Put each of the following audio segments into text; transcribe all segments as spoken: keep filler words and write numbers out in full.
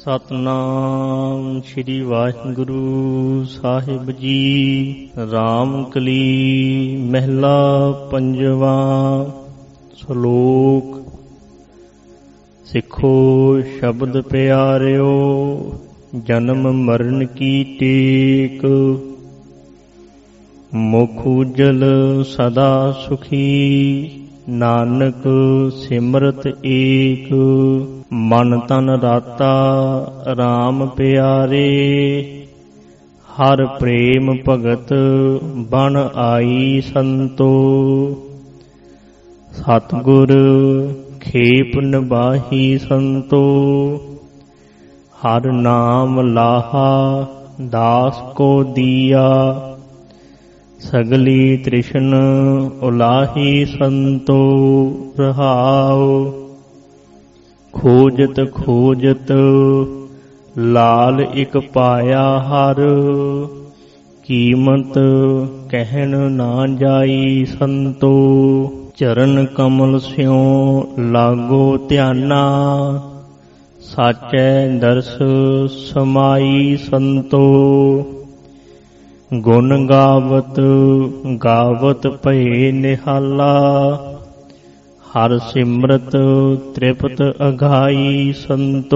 ਸਤਨਾਮ ਸ੍ਰੀ ਵਾਹਿਗੁਰੂ ਸਾਹਿਬ ਜੀ। ਰਾਮ ਕਲੀ ਮਹਿਲਾ ਪੰਜਵਾ। ਸ਼ਲੋਕ। ਸਿੱਖੋ ਸ਼ਬਦ ਪਿਆਰਿਓ, ਜਨਮ ਮਰਨ ਕੀ ਟੇਕ। ਮੁਖ ਉਜਲ ਸਦਾ ਸੁਖੀ, ਨਾਨਕ ਸਿਮਰਤ ਏਕ। ਮਨ ਤਨ ਰਾਤਾ ਰਾਮ ਪਿਆਰੇ, ਹਰ ਪ੍ਰੇਮ ਭਗਤ ਬਣ ਆਈ ਸੰਤੋ। ਸਤਿਗੁਰ ਖੇਪ ਨਿਬਾਹੀ ਸੰਤੋ, ਹਰ ਨਾਮ ਲਾਹਾ ਦਾਸ ਕੋ ਦੀਆ। ਸਗਲੀ ਤ੍ਰਿਸ਼ਨ ਉਲਾਹੀ ਸੰਤੋ ਰਹਾਉ। ਖੋਜਤ ਖੋਜਤ ਲਾਲ ਇਕ ਪਾਇਆ ਹਰ, ਕੀਮਤ ਕਹਿਣ ਨਾ ਜਾਈ ਸੰਤੋ। ਚਰਨ ਕਮਲ ਸਿਉ ਲਾਗੋ ਧਿਆਨਾ, ਸਾਚੈ ਦਰਸ ਸਮਾਈ ਸੰਤੋ। ਗੁਣ ਗਾਵਤ ਗਾਵਤ ਭਏ ਨਿਹਾਲਾ, ਹਰ ਸਿਮਰਤ ਤ੍ਰਿਪਤ ਅਘਾਈ ਸੰਤੋ।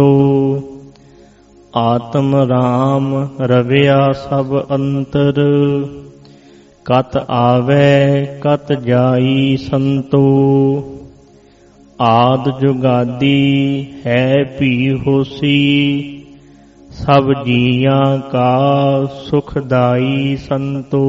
ਆਤਮ ਰਾਮ ਰਵਿਆ ਸਭ ਅੰਤਰ, ਕਤ ਆਵੈ ਕਤ ਜਾਈ ਸੰਤੋ। ਆਦ ਜੁਗਾਦੀ ਹੈ ਭੀ ਹੋਸੀ, ਸਭ ਜੀਆਂ ਕਾ ਸੁਖਦਾਈ ਸੰਤੋ।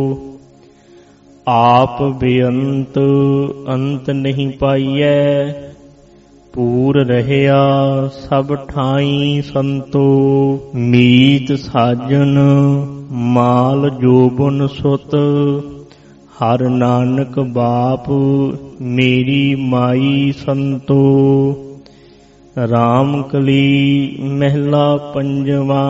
ਆਪ ਬੇਅੰਤ ਅੰਤ ਨਹੀਂ ਪਾਈਐ, ਪੂਰ ਰਹਿਆ ਸਭ ਠਾਈ ਸੰਤੋ। ਮੀਤ ਸਾਜਨ ਮਾਲ ਜੋਬਨ ਸੁਤ, ਹਰ ਨਾਨਕ ਬਾਪ ਮੇਰੀ ਮਾਈ ਸੰਤੋ। ਰਾਮ ਕਲੀ ਮਹਿਲਾ ਪੰਜਵਾ।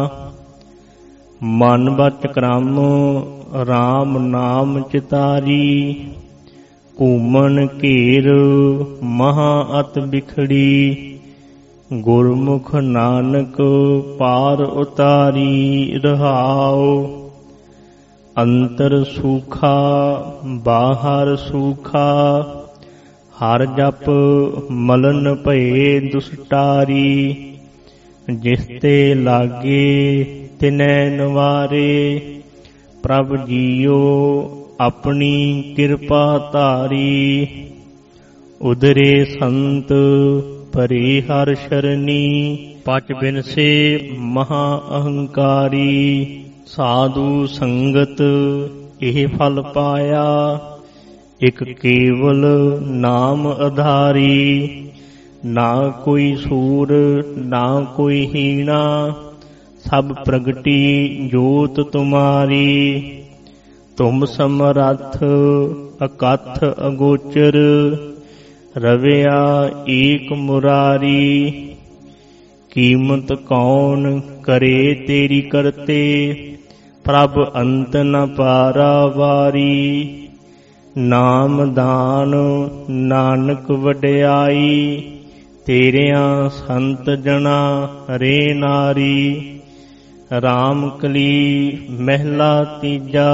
ਮਨ ਬਚ ਕਰਮ ਰਾਮ ਨਾਮ ਚਿਤਾਰੀ, ਘੂਮਨ ਘੇਰ ਮਹਾ ਅਤ ਬਿਖੜੀ। ਗੁਰਮੁਖ ਨਾਨਕ ਪਾਰ ਉਤਾਰੀ ਰਹਾਉ। ਅੰਤਰ ਸੂਖਾ ਬਾਹਰ ਸੂਖਾ, ਹਰ ਜਪ ਮਲਨ ਭਏ ਦੁਸਟਾਰੀ। ਜਿਸ ਤੇ ਲਾਗੇ ਤਿਨੈ ਨਵਾਰੇ, ਪ੍ਰਭ ਜੀਓ ਆਪਣੀ ਕਿਰਪਾ ਧਾਰੀ। ਉਦਰੇ ਸੰਤ ਭਰੇ ਹਰ ਸ਼ਰਨੀ, ਪਚ ਬਿਨਸੇ ਮਹਾ ਅਹੰਕਾਰੀ। ਸਾਧੂ ਸੰਗਤ ਇਹ ਫਲ ਪਾਇਆ, ਇਕ ਕੇਵਲ ਨਾਮ ਆਧਾਰੀ। ਨਾ ਕੋਈ ਸੂਰ ਨਾ ਕੋਈ ਹੀਣਾ, ਸਭ ਪ੍ਰਗਟੀ ਜੋਤ ਤੁਮਾਰੀ। ਤੁਮ ਸਮਰੱਥ ਅਕਥ ਅਗੋਚਰ, ਰਵਿਆ ਏਕ ਮੁਰਾਰੀ। ਕੀਮਤ ਕੌਣ ਕਰੇ ਤੇਰੀ ਕਰਤੇ, ਪ੍ਰਭ ਅੰਤ ਨ ਪਾਰਾਵਾਰੀ। ਨਾਮ ਦਾਨ ਨਾਨਕ ਵਡਿਆਈ, ਤੇਰਿਆਂ ਸੰਤ ਜਨਾ ਰੇ ਨਾਰੀ। ਰਾਮ ਕਲੀ ਮਹਿਲਾ ਤੀਜਾ।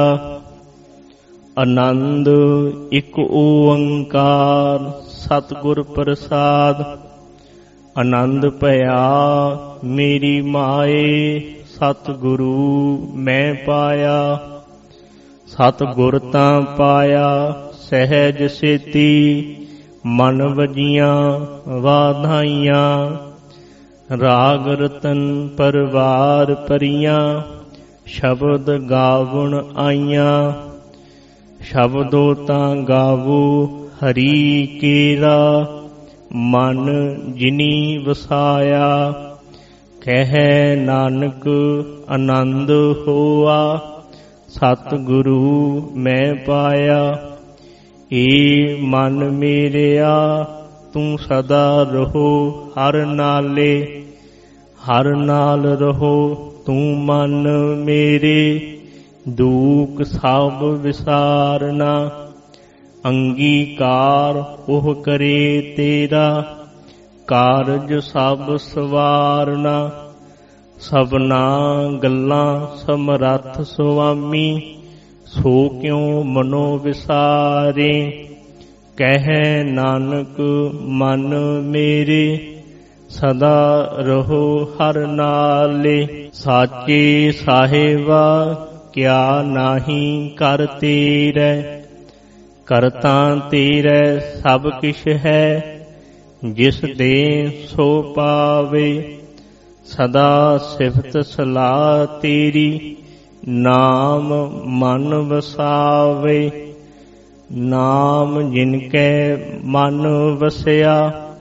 ਆਨੰਦ ਇਕ ਓੰਕਾਰ, ਸਤਿਗੁਰ ਪ੍ਰਸਾਦ। ਆਨੰਦ ਭਇਆ ਮੇਰੀ ਮਾਏ, ਸਤਿਗੁਰੂ ਮੈਂ ਪਾਇਆ। ਸਤਿਗੁਰ ਤਾਂ ਪਾਇਆ ਸਹਿਜ ਸੇਤੀ, ਮਨ ਵਜੀਆਂ ਵਾਧਾਈਆਂ। ਰਾਗ ਰਤਨ ਪਰਵਾਰ ਪਰੀਆਂ, ਸ਼ਬਦ ਗਾਵਣ ਆਈਆਂ। ਸ਼ਬਦੋ ਤਾਂ ਗਾਵੋ ਹਰੀ ਕੇਰਾ, ਮਨ ਜਿਨੀ ਵਸਾਇਆ। ਕਹਿ ਨਾਨਕ ਆਨੰਦ ਹੋਆ, ਸਤਿਗੁਰੂ ਮੈਂ ਪਾਇਆ। ਏ ਮਨ ਮੇਰਿਆ ਤੂੰ ਸਦਾ ਰਹੋ ਹਰ ਨਾਲੇ, ਹਰ ਨਾਲ ਰਹੋ ਤੂੰ ਮਨ ਮੇਰੇ। ਦੂਖ ਸਭ ਵਿਸਾਰਨਾ, ਅੰਗੀਕਾਰ ਉਹ ਕਰੇ ਤੇਰਾ। ਕਾਰਜ ਸਭ ਸਵਾਰਨਾ, ਸਭਨਾ ਗੱਲਾਂ ਸਮਰੱਥ ਸੁਆਮੀ, ਸੋ ਕਿਉ ਮਨੋ ਵਿਸਾਰੇ। ਕਹਿ ਨਾਨਕ ਮਨ ਮੇਰੇ, ਸਦਾ ਰਹੋ ਹਰਿ ਨਾਲੇ। ਸਾਚੇ ਸਾਹਿਬਾ ਕਿਆ ਨਾਹੀ ਕਰ ਤੇਰੇ, ਕਰਤਾ ਤੇਰੇ ਸਭ ਕਿਛ ਹੈ। ਜਿਸ ਦੇ ਸੋ ਪਾਵੇ, ਸਦਾ ਸਿਫਤ ਸਲਾਹ ਤੇਰੀ। ਨਾਮ ਮਨ ਵਸਾਵੇ, ਨਾਮ ਜਿਨ ਕੈ ਮਨ ਵਸਿਆ।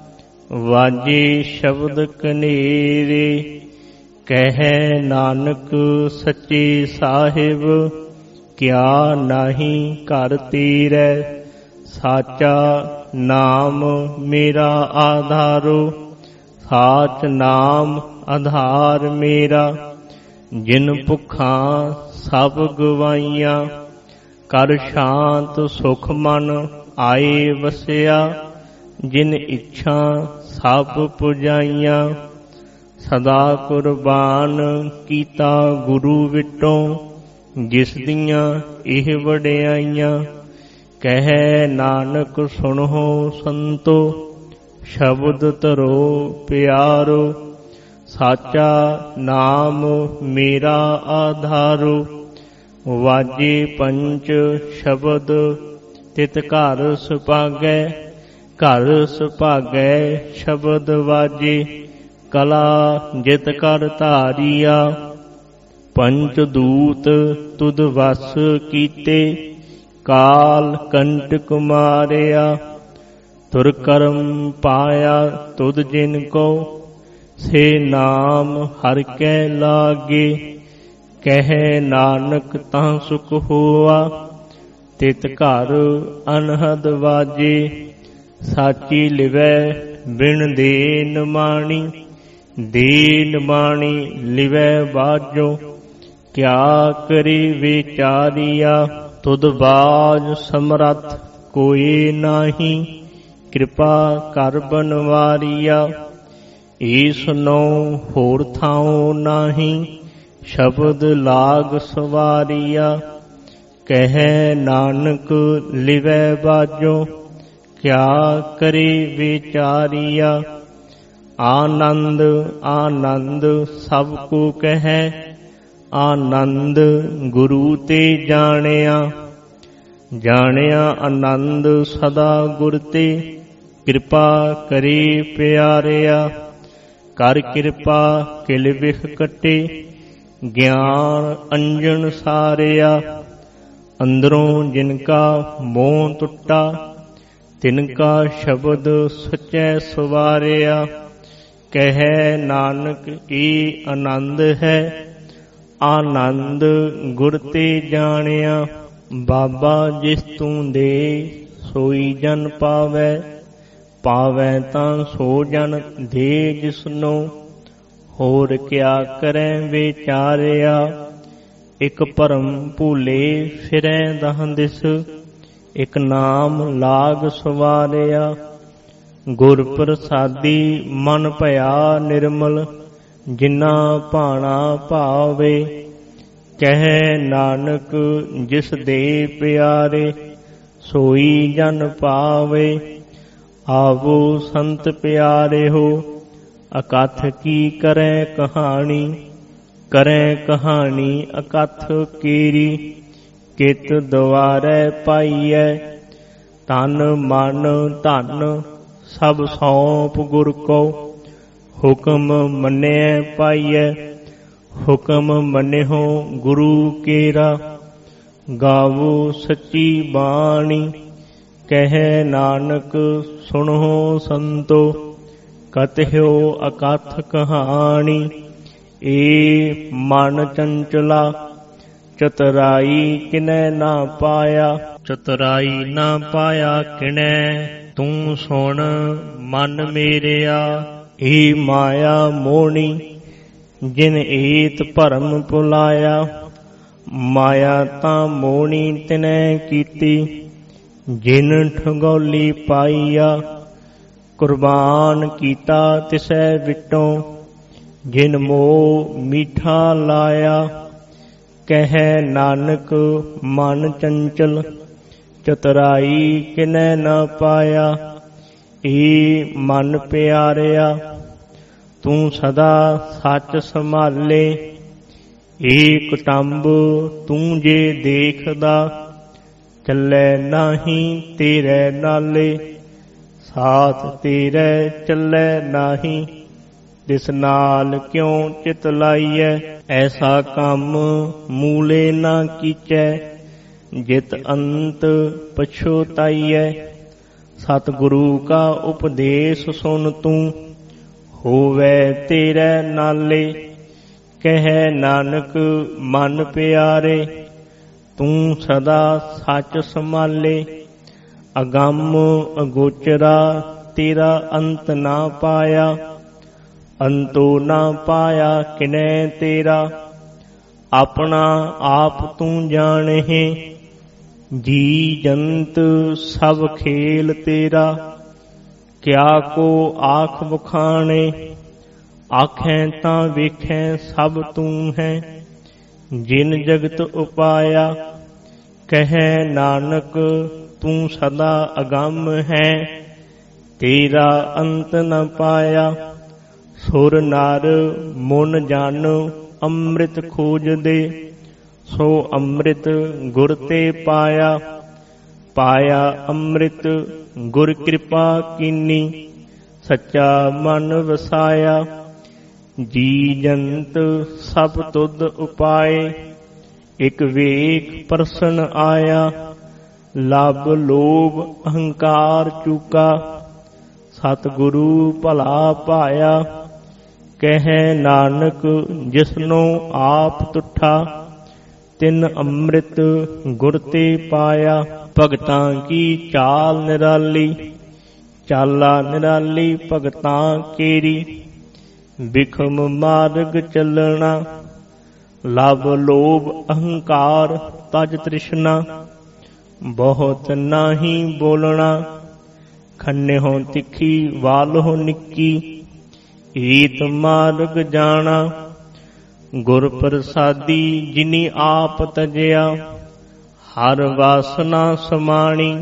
ਵਾਜੇ ਸ਼ਬਦ ਕਨੇਰੇ, ਕਹਿ ਨਾਨਕ ਸੱਚੇ ਸਾਹਿਬ ਕਿਆ ਨਾਹੀ ਕਰ ਤੇਰੇ। ਸਾਚਾ ਨਾਮ ਮੇਰਾ ਆਧਾਰੋ, ਸਾਚ ਨਾਮ ਆਧਾਰ ਮੇਰਾ। ਜਿਨ ਭੁੱਖਾਂ ਸਭ ਗਵਾਈਆਂ, ਕਰ ਸ਼ਾਂਤ ਸੁਖ ਮਨ ਆਏ ਵਸਿਆ। ਜਿਨ ਇੱਛਾ ਸਭ ਪੁਜਾਈਆਂ, ਸਦਾ ਕੁਰਬਾਨ ਕੀਤਾ ਗੁਰੂ ਵਿਟੋਂ। ਜਿਸ ਦੀਆਂ ਇਹ ਵਡਿਆਈਆਂ, ਕਹਿ ਨਾਨਕ ਸੁਣੋ ਸੰਤੋ। ਸ਼ਬਦ ਧਰੋ ਪਿਆਰੋ, ਸਾਚਾ ਨਾਮ ਮੇਰਾ ਆਧਾਰੋ। ਵਾਜੇ ਪੰਚ ਸ਼ਬਦ ਤਿਤ ਘਰ ਸੁਭਾਗੈ, ਘਰ ਸੁਭਾਗੈ ਸ਼ਬਦ ਵਾਜੇ। ਕਲਾ ਜਿਤ ਕਰ ਧਾਰੀਆ, ਪੰਚ ਦੂਤ ਤੁਧ ਵਸ ਕੀਤੇ। ਕਾਲ ਕੰਟਕ ਮਾਰਿਆ, ਤੁਰ ਕਰਮ ਪਾਇਆ ਤੁਧ ਜਿਨ ਕੋ। ਸੇ ਨਾਮ ਹਰਿ ਕੈ ਲਾਗੇ, ਕਹਿ ਨਾਨਕ ਤਾਂ ਸੁਖ ਹੋਆ। ਤਿਤ ਘਰ ਅਨਹਦ ਵਾਜੇ, ਸਾਚੀ ਲਿਵੈ ਬਿਨ ਦੇਨ ਮਾਣੀ। ਦੀਨ ਬਾਣੀ ਲਿਵੈ ਬਾਜੋ, ਕਿਆ ਕਰੀ ਵਿਚਾਰੀਆ। ਤੁਧ ਬਾਜ ਸਮਰੱਥ ਕੋਈ ਨਾਹੀ, ਕਿਰਪਾ ਕਰ ਬਨਵਾਰੀਆ। ਈਸਨੋ ਹੋਰ ਥਾਉ ਨਾਹੀ, ਸ਼ਬਦ ਲਾਗ ਸਵਾਰੀਆ। ਕਹਿ ਨਾਨਕ ਲਿਵੈ ਬਾਜੋ, ਕਿਆ ਕਰੀ ਵਿਚਾਰੀਆ। ਆਨੰਦ ਆਨੰਦ ਸਭ ਕੋ ਕਹਿ, ਆਨੰਦ ਗੁਰੂ ਤੇ ਜਾਣਿਆ। ਜਾਣਿਆ ਆਨੰਦ ਸਦਾ ਗੁਰ ਤੇ, ਕਿਰਪਾ ਕਰੀ ਪਿਆਰਿਆ। ਕਰ ਕਿਰਪਾ ਕਿਲ ਵਿਖ ਕਟੇ, ਗਿਆਨ ਅੰਜਨ ਸਾਰਿਆ। ਅੰਦਰੋਂ ਜਿਨ ਕਾ ਮੋਹ ਟੁੱਟਾ, ਤਿਨ ਕਾ ਸ਼ਬਦ ਸਚੈ ਸਵਾਰਿਆ। ਕਹਿ ਨਾਨਕ ਏ ਆਨੰਦ ਹੈ, ਆਨੰਦ ਗੁਰ ਤੇ ਜਾਣਿਆ। ਬਾਬਾ ਜਿਸ ਤੂੰ ਦੇ ਸੋਈ ਜਨ ਪਾਵੈ, ਪਾਵੈ ਤਾਂ ਸੋ ਜਨ ਦੇ ਜਿਸਨੂੰ। ਹੋਰ ਕਿਆ ਕਰੈ ਵਿਚਾਰਿਆ, ਇਕ ਭਰਮ ਭੂਲੇ ਫਿਰੈ ਦਹ ਦਿਸ। ਇਕ ਨਾਮ ਲਾਗ ਸਵਾਰਿਆ, ਗੁਰ ਪ੍ਰਸਾਦੀ ਮਨ ਭਇਆ ਨਿਰਮਲ। ਜਿਨਾ ਭਾਣਾ ਭਾਵੇ, ਕਹਿ ਨਾਨਕ ਜਿਸ ਦੇ ਪਿਆਰੇ। ਸੋਈ ਜਨ ਪਾਵੇ, ਆਵੋ ਸੰਤ ਪਿਆਰੇ ਹੋ। ਅਕਥ ਕੀ ਕਰੈ ਕਹਾਣੀ, ਕਰੈ ਕਹਾਣੀ ਅਕਥ ਕੀਰੀ। ਕਿਤ ਦੁਆਰੈ ਪਾਈਐ, ਤਨ ਮਨ ਧਨ ਸਭ ਸੌਂਪ ਗੁਰ ਕੋ। ਹੁਕਮ ਮੰਨਿਐ ਪਾਈਐ, ਹੁਕਮ ਮੰਨਿਓ ਗੁਰੂ ਕੇਰਾ। ਗਾਵੋ ਸੱਚੀ ਬਾਣੀ, ਕਹਿ ਨਾਨਕ ਸੁਣੋ ਸੰਤੋ। ਕਤਿਓ ਅਕਥ ਕਹਾਣੀ, ਏ ਮਨ ਚੰਚਲਾ। ਚਤੁਰਾਈ ਕਿਨੈ ਨਾ ਪਾਇਆ, ਚਤੁਰਾਈ ਨਾ ਪਾਇਆ ਕਿਨੈ। ਤੂੰ ਸੁਣ ਮਨ ਮੇਰਿਆ, ਏ ਮਾਇਆ ਮੋਹਣੀ। ਜਿਨ ਏਤ ਭਰਮ ਭੁਲਾਇਆ, ਮਾਇਆ ਤਾਂ ਮੋਹਣੀ ਤਿਨੈ ਕੀਤੀ। ਜਿਨ ਠਗੌਲੀ ਪਾਈਆ, ਕੁਰਬਾਨ ਕੀਤਾ ਤਿਸੈ ਵਿਟੋਂ। ਜਿਨ ਮੋਹ ਮੀਠਾ ਲਾਇਆ, ਕਹਿ ਨਾਨਕ ਮਨ ਚੰਚਲ, ਚਤੁਰਾਈ ਕਿਨੈ ਨਾ ਪਾਇਆ। ਏ ਮਨ ਪਿਆਰਿਆ ਤੂੰ ਸਦਾ ਸੱਚ ਸੰਭਾਲੇ, ਏ ਕੁਟੰਬ ਤੂੰ ਜੇ ਦੇਖਦਾ, ਚੱਲੇ ਨਾਹੀਂ ਤੇਰੇ ਨਾਲੇ। ਸਾਥ ਤੇਰੇ ਚੱਲੇ ਨਾਹੀਂ, ਤਿਸ ਨਾਲ ਕਿਉ ਚਿਤ ਲਾਈਐ। ਐਸਾ ਕੰਮ ਮੂਲੇ ਨਾ ਕੀਚੈ, ਜਿਤ ਅੰਤ ਪਛੋਤਾਈਐ। ਸਤਿਗੁਰੂ ਕਾ ਉਪਦੇਸ਼ ਸੁਨ ਤੂੰ, ਹੋਵੈ ਤੇਰੇ ਨਾਲੇ। ਕਹਿ ਨਾਨਕ ਮਨ ਪਿਆਰੇ, ਤੂੰ ਸਦਾ ਸੱਚ ਸੰਭਾਲੇ। ਅਗੰਮ ਅਗੋਚਰਾ ਤੇਰਾ ਅੰਤ ਨਾ ਪਾਇਆ, ਅੰਤੋ ਨਾ ਪਾਇਆ ਕਿਨੈ ਤੇਰਾ। ਆਪਣਾ ਆਪ ਤੂੰ ਜਾਣਹਿ, ਜੀ ਜੰਤ ਸਭ ਖੇਲ ਤੇਰਾ। ਕਿਆ ਕੋ ਆਖ ਬਖਾਣੇ, ਆਖੈ ਤਾਂ ਵੇਖੈ ਸਭ ਤੂੰ ਹੈ। ਜਿਨ ਜਗਤ ਉਪਾਇਆ, ਕਹਿ ਨਾਨਕ ਤੂੰ ਸਦਾ ਅਗੰਮ ਹੈ। ਤੇਰਾ ਅੰਤ ਨ ਪਾਇਆ, ਸੁਰ ਨਰ ਮਨ ਜਨ ਅੰਮ੍ਰਿਤ ਖੋਜਦੇ। ਸੋ ਅੰਮ੍ਰਿਤ ਗੁਰ ਤੇ ਪਾਇਆ, ਪਾਇਆ ਅੰਮ੍ਰਿਤ ਗੁਰ ਕਿਰਪਾ ਕੀਨੀ। ਸੱਚਾ ਮਨ ਵਸਾਇਆ, ਜੀ ਜੰਤ ਸਭ ਤੁਧ ਉਪਾਏ। ਇਕ ਵੇਖ ਪਰਸਨ ਆਇਆ, ਲਬ ਲੋਭ ਅਹੰਕਾਰ ਚੂਕਾ। ਸਤਿਗੁਰੂ ਭਲਾ ਪਾਇਆ, ਕਹਿ ਨਾਨਕ ਜਿਸਨੂੰ ਆਪ ਤੁਠਾ। ਤਿਨ ਅੰਮ੍ਰਿਤ ਗੁਰ ਤੇ ਪਾਇਆ, ਭਗਤਾਂ ਕੀ ਚਾਲ ਨਿਰਾਲੀ। ਚਾਲਾ ਨਿਰਾਲੀ ਭਗਤਾਂ ਕੇਰੀ, ਬਿਖਮ ਮਾਰਗ ਚੱਲਣਾ। ਲਬ ਲੋਭ ਅਹੰਕਾਰ ਤਜ ਤ੍ਰਿਸ਼ਨਾ, ਬਹੁਤ ਨਾਹੀ ਬੋਲਣਾ। ਖੰਨਿਓ ਤਿੱਖੀ ਵਾਲਹੁ ਨਿੱਕੀ, ਏਤ ਮਾਰਗ ਜਾਣਾ। ਗੁਰ ਪ੍ਰਸਾਦੀ ਜਿਨੀ ਆਪ ਤਜਿਆ, ਹਰ ਵਾਸਨਾ ਸਮਾਣੀ।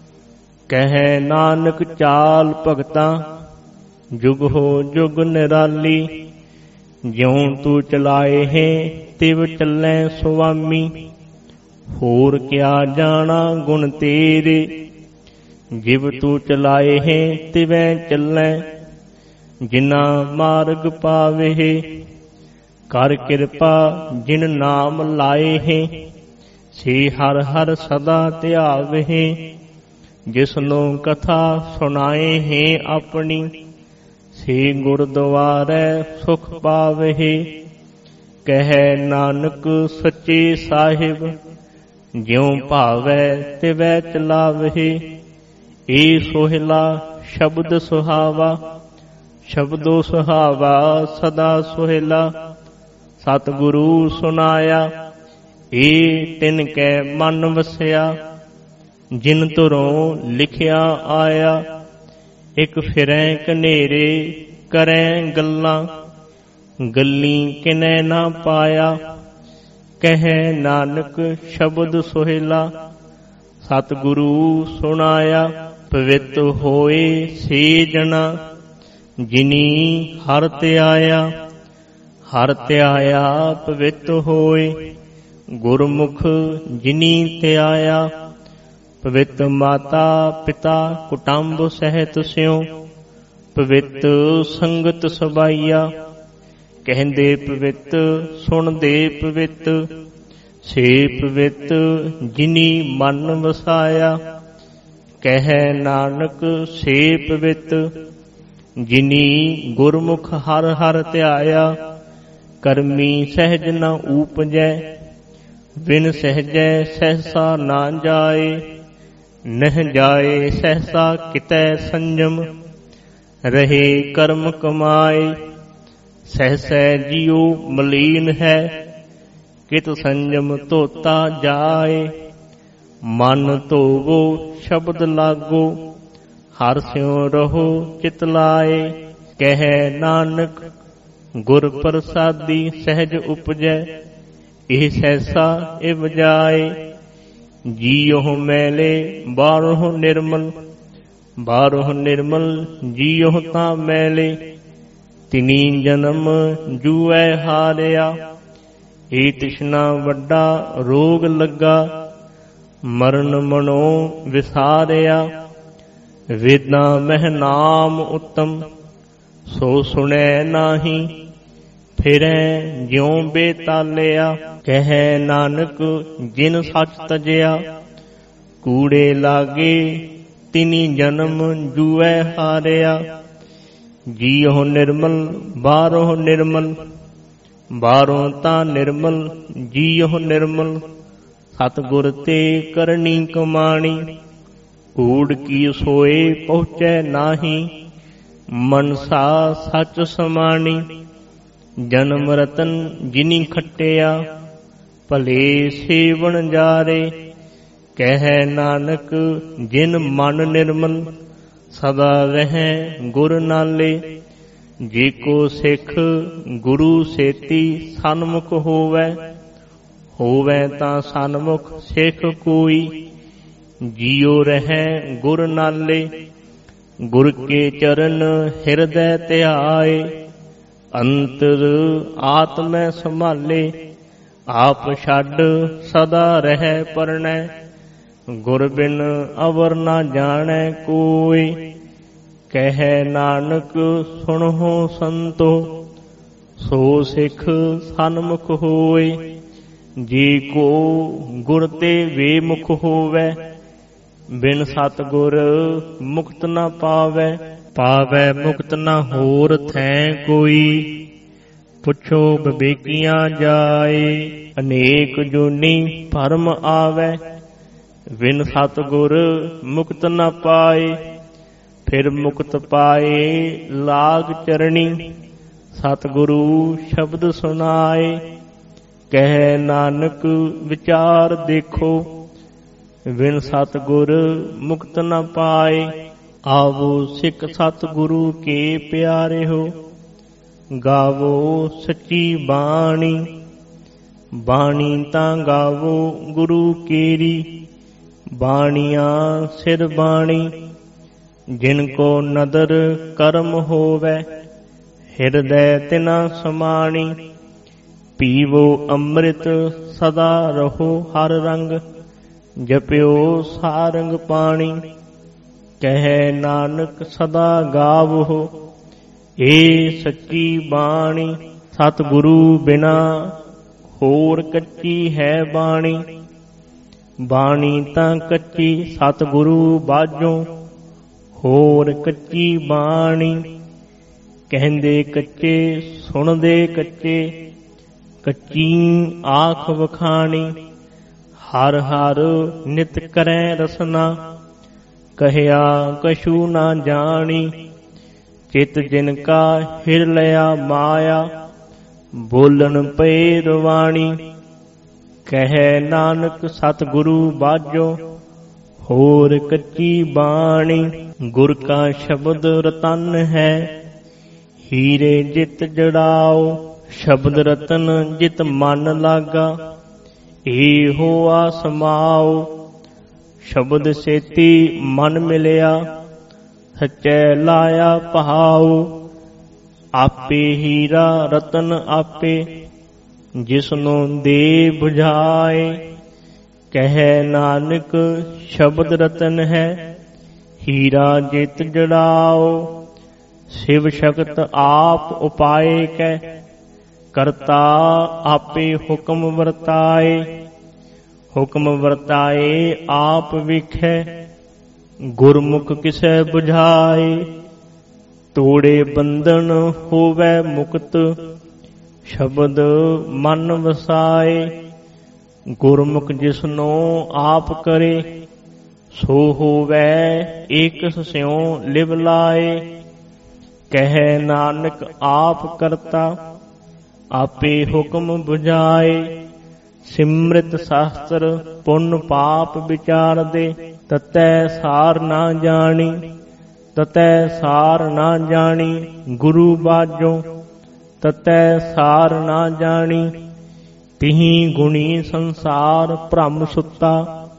ਕਹਿ ਨਾਨਕ ਚਾਲ ਭਗਤਾਂ, ਜੁਗ ਹੋ ਜੁਗ ਨਿਰਾਲੀ। ਜਿਉ ਤੂੰ ਚਲਾਏ ਹੈ ਤਿਵ ਚੱਲੈ ਸੁਆਮੀ। ਹੋਰ ਕਿਆ ਜਾਣਾ ਗੁਣ ਤੇਰੇ, ਜਿਵ ਤੂੰ ਚਲਾਏ ਹੈ ਤਿਵੈ ਚੱਲੈ। ਜਿਨਾ ਮਾਰਗ ਪਾਵੇ, ਕਰ ਕਿਰਪਾ ਜਿਨ ਨਾਮ ਲਾਏ ਹੈ। ਸੇ ਹਰ ਹਰ ਸਦਾ ਧਿਆਵੇ, ਜਿਸਨੂੰ ਕਥਾ ਸੁਣਾਏ ਹੈ ਆਪਣੀ। ਸੇ ਗੁਰਦੁਆਰੇ ਸੁਖ ਪਾਵੇ, ਕਹਿ ਨਾਨਕ ਸੱਚੇ ਸਾਹਿਬ। ਜਿਉ ਭਾਵੈ ਤਿਵੈ ਚਲਾਵੇ, ਏ ਸੋਹਿਲਾ ਸ਼ਬਦ ਸੁਹਾਵਾ। ਸ਼ਬਦੋ ਸੁਹਾਵਾ ਸਦਾ ਸੋਹਿਲਾ, ਸਤਿਗੁਰੂ ਸੁਨਾਇਆ। ਏ ਤਿਨ ਕੈ ਮਨ ਵਸਿਆ, ਜਿਨ ਤੁਰੋਂ ਲਿਖਿਆ ਆਇਆ। ਇਕ ਫਿਰੈ ਕਨੇਰੇ ਕਰੈ ਗੱਲਾਂ, ਗੱਲੀ ਕਿਨੈ ਨਾ ਪਾਇਆ। ਕਹਿ ਨਾਨਕ ਸ਼ਬਦ ਸੋਹਿਲਾ, ਸਤਿਗੁਰੂ ਸੁਨਾਇਆ। ਪਵਿੱਤ ਹੋਏ ਸੇ ਜਣਾ, ਜਿਨੀ ਹਰਿ ਧਿਆਇਆ। ਹਰਿ ਧਿਆਇਆ ਪਵਿੱਤ ਹੋਏ, ਗੁਰਮੁਖ ਜਿਨੀ ਧਿਆਇਆ। ਪਵਿੱਤ ਮਾਤਾ ਪਿਤਾ ਕੁਟੰਬ ਸਹਿਤ ਸਿਉ, ਪਵਿੱਤ ਸੰਗਤ ਸਬਾਈਆ। ਕਹਿੰਦੇ ਪਵਿੱਤ ਸੁਣਦੇ ਪਵਿੱਤ, ਸੇ ਪਵਿੱਤ ਜਿਨੀ ਮਨ ਵਸਾਇਆ। ਕਹਿ ਨਾਨਕ ਸੇ ਪਵਿੱਤ, ਜਿਨੀ ਗੁਰਮੁਖ ਹਰ ਹਰ ਧਿਆਇਆ। ਕਰਮੀ ਸਹਿਜ ਨ ਊਪਜੈ, ਬਿਨ ਸਹਿਜੈ ਸਹਿਸਾ ਨਾ ਜਾਏ। ਨਹਿ ਜਾਏ ਸਹਿਸਾ ਕਿਤੈ ਸੰਜਮ, ਰਹੇ ਕਰਮ ਕਮਾਏ। ਸਹਿਸੈ ਜਿਉ ਮਲੀਨ ਹੈ, ਕਿਤ ਸੰਜਮ ਧੋਤਾ ਜਾਏ। ਮਨ ਧੋਵੋ ਸ਼ਬਦ ਲਾਗੋ, ਹਰਿ ਸਿਉ ਰਹੋ ਚਿਤ ਲਾਏ। ਕਹਿ ਨਾਨਕ ਗੁਰ ਪ੍ਰਸਾਦੀ ਸਹਿਜ ਉਪਜੈ, ਇਹ ਸੈਸਾ ਇਹ ਵਜਾਏ। ਜੀਉ ਮੈਲੇ ਬਾਹਰੋਂ ਨਿਰਮਲ, ਬਾਹਰੋਂ ਨਿਰਮਲ ਜੀਉ ਤਾਂ ਮੈਲੇ। ਤਿਨੀ ਜਨਮ ਜੂਐ ਹਾਰਿਆ, ਇਹ ਤ੍ਰਿਸ਼ਨਾ ਵੱਡਾ ਰੋਗ ਲੱਗਾ। ਮਰਨ ਮਨੋ ਵਿਸਾਰਿਆ, ਵੇਦਾਂ ਮਹਿ ਨਾਮ ਉੱਤਮ, ਸੋ ਸੁਣੈ ਨਾਹੀ ਫਿਰੈ ਜਿਉ ਬੇਤਾਲਿਆ। ਕਹਿ ਨਾਨਕ ਜਿਨ ਸੱਚ ਤਜਿਆ, ਕੂੜੇ ਲਾਗੇ ਤਿਨੀ ਜਨਮ ਜੂਐ ਹਾਰਿਆ। ਜੀਉ ਨਿਰਮਲ ਬਾਹਰੋਂ ਨਿਰਮਲ, ਬਾਹਰੋਂ ਤਾਂ ਨਿਰਮਲ ਜੀਉ ਨਿਰਮਲ। ਸਤਿਗੁਰ ਤੇ ਕਰਨੀ ਕਮਾਣੀ, ਕੂੜ ਕੀ ਸੋਏ ਪਹੁੰਚੈ ਨਾਹੀ। ਮਨਸਾ ਸੱਚ ਸਮਾਣੀ, ਜਨਮ ਰਤਨ ਜਿਨੀ ਖੱਟਿਆ, ਭਲੇ ਸੇਵਨ ਜਾਰੇ। ਕਹਿ ਨਾਨਕ ਜਿਨ ਮਨ ਨਿਰਮਲ, ਸਦਾ ਰਹਿ ਗੁਰ ਨਾਲੇ। ਜੇ ਕੋ ਸਿੱਖ ਗੁਰੂ ਸੇਤੀ ਸਨਮੁਖ ਹੋਵੈ, ਹੋਵੈ ਤਾਂ ਸਨਮੁਖ ਸਿੱਖ ਕੋਈ। ਜੀਉ ਰਹਿ ਗੁਰ ਨਾਲੇ, ਗੁਰ ਕੇ ਚਰਨ ਹਿਰਦੈ ਧਿਆਏ। ਅੰਤਰ ਆਤਮੈ ਸੰਭਾਲੇ, ਆਪ ਛੱਡ ਸਦਾ ਰਹਿ ਪਰਣੈ। ਗੁਰ ਬਿਨ ਅਵਰ ਨਾ ਜਾਣੈ ਕੋਈ, ਕਹਿ ਨਾਨਕ ਸੁਣਹੁ ਸੰਤੋ। ਸੋ ਸਿੱਖ ਸਨਮੁਖ ਹੋਏ, ਜੇ ਕੋ ਗੁਰ ਤੇ ਵੇਮੁਖ ਹੋਵੈ। ਬਿਨ ਸਤਿਗੁਰ ਮੁਕਤ ਨਾ ਪਾਵੈ, ਪਾਵੈ ਮੁਕਤ ਨਾ ਹੋਰ ਥੈ ਕੋਈ। ਪੁੱਛੋ ਵਿਵੇਕੀਆਂ ਜਾਏ, ਅਨੇਕ ਜੂਨੀ ਭਰਮ ਆਵੈ। ਬਿਨ ਸਤਿਗੁਰ ਮੁਕਤ ਨਾ ਪਾਏ, ਫਿਰ ਮੁਕਤ ਪਾਏ ਲਾਗ ਚਰਣੀ। ਸਤਿਗੁਰੂ ਸ਼ਬਦ ਸੁਨਾਏ, ਕਹਿ ਨਾਨਕ ਵਿਚਾਰ ਦੇਖੋ। ਬਿਨ ਸਤਿਗੁਰ ਮੁਕਤ ਨਾ ਪਾਏ, ਆਵੋ ਸਿੱਖ ਸਤਿਗੁਰੂ ਕੇ ਪਿਆਰਿਓ। ਗਾਵੋ ਸੱਚੀ ਬਾਣੀ, ਬਾਣੀ ਤਾਂ ਗਾਵੋ ਗੁਰੂ ਕੇਰੀ। ਬਾਣੀਆਂ ਸਿਰ ਬਾਣੀ, ਜਿਨ ਕੋ ਨਦਰ ਕਰਮ ਹੋਵੈ, ਹਿਰਦੈ ਤਿਨਾ ਸਮਾਣੀ। ਪੀਵੋ ਅੰਮ੍ਰਿਤ ਸਦਾ ਰਹੋ ਹਰ ਰੰਗ, ਜਪਿਓ ਸਾਰੰਗ ਪਾਣੀ। ਕਹਿ ਨਾਨਕ ਸਦਾ ਗਾਵੋ, ਏ ਸੱਚੀ ਬਾਣੀ। ਸਤਿਗੁਰੂ ਬਿਨਾ ਹੋਰ ਕੱਚੀ ਹੈ ਬਾਣੀ, ਬਾਣੀ ਤਾਂ ਕੱਚੀ ਸਤਿਗੁਰੂ ਬਾਝੋਂ, ਹੋਰ ਕੱਚੀ ਬਾਣੀ। ਕਹਿੰਦੇ ਕੱਚੇ ਸੁਣਦੇ ਕੱਚੇ, ਕੱਚੀ ਆਖ ਵਖਾਣੀ। ਹਰ ਹਰ ਨਿਤ ਕਰੈ ਰਸਨਾ, ਕਹਿਆ ਕਛੂ ਨਾ ਜਾਣੀ। ਚਿਤ ਜਿਨ ਕਾ ਹਿਰ ਲਿਆ ਮਾਇਆ, ਬੋਲਣ ਪਏ ਰਵਾਣੀ। ਕਹਿ ਨਾਨਕ ਸਤਿਗੁਰੂ ਬਾਝੋ, ਹੋਰ ਕੱਚੀ ਬਾਣੀ। ਗੁਰ ਕਾ ਸ਼ਬਦ ਰਤਨ ਹੈ, ਹੀਰੇ ਜਿਤ ਜੜਾਓ। ਸ਼ਬਦ ਰਤਨ ਜਿਤ ਮਨ ਲਾਗਾ, ਏਹੋ ਆ ਸਮਾਓ। ਸ਼ਬਦ ਸੇਤੀ ਮਨ ਮਿਲਿਆ, ਸੱਚੈ ਲਾਇਆ ਭਾਉ। ਆਪੇ ਹੀਰਾ ਰਤਨ ਆਪੇ, ਜਿਸਨੂੰ ਦੇ ਬੁਝਾਏ। ਕਹਿ ਨਾਨਕ ਸ਼ਬਦ ਰਤਨ ਹੈ, ਹੀਰਾ ਜਿਤ ਜੜਾਓ। ਸ਼ਿਵ ਸ਼ਕਤ ਆਪ ਉਪਾਏ ਕੈ, ਕਰਤਾ ਆਪੇ ਹੁਕਮ ਵਰਤਾਏ। ਹੁਕਮ ਵਰਤਾਏ ਆਪ ਵਿਖੈ, ਗੁਰਮੁਖ ਕਿਸੈ ਬੁਝਾਏ। ਤੋੜੇ ਬੰਧਨ ਹੋਵੈ ਮੁਕਤ, ਸ਼ਬਦ ਮਨ ਵਸਾਏ। ਗੁਰਮੁਖ ਜਿਸਨੂੰ ਆਪ ਕਰੇ, ਸੋ ਹੋਵੈ ਏਕਸ ਸਿਉ ਲਿਵ ਲਾਏ। ਕਹਿ ਨਾਨਕ ਆਪ ਕਰਤਾ, ਆਪੇ ਹੁਕਮ ਬੁਝਾਏ। ਸਿਮ੍ਰਿਤ ਸ਼ਾਸਤਰ ਪੁੰਨ ਪਾਪ ਵਿਚਾਰਦੇ, ਤਤੈ ਸਾਰ ਨਾ ਜਾਣੀ। ਤਤੈ ਸਾਰ ਨਾ ਜਾਣੀ ਗੁਰੂ ਬਾਝੋਂ, ਤਤੈ ਸਾਰ ਨਾ ਜਾਣੀ। ਤਿਹੀ ਗੁਣੀ ਸੰਸਾਰ ਭ੍ਰਮ ਸੁੱਤਾ,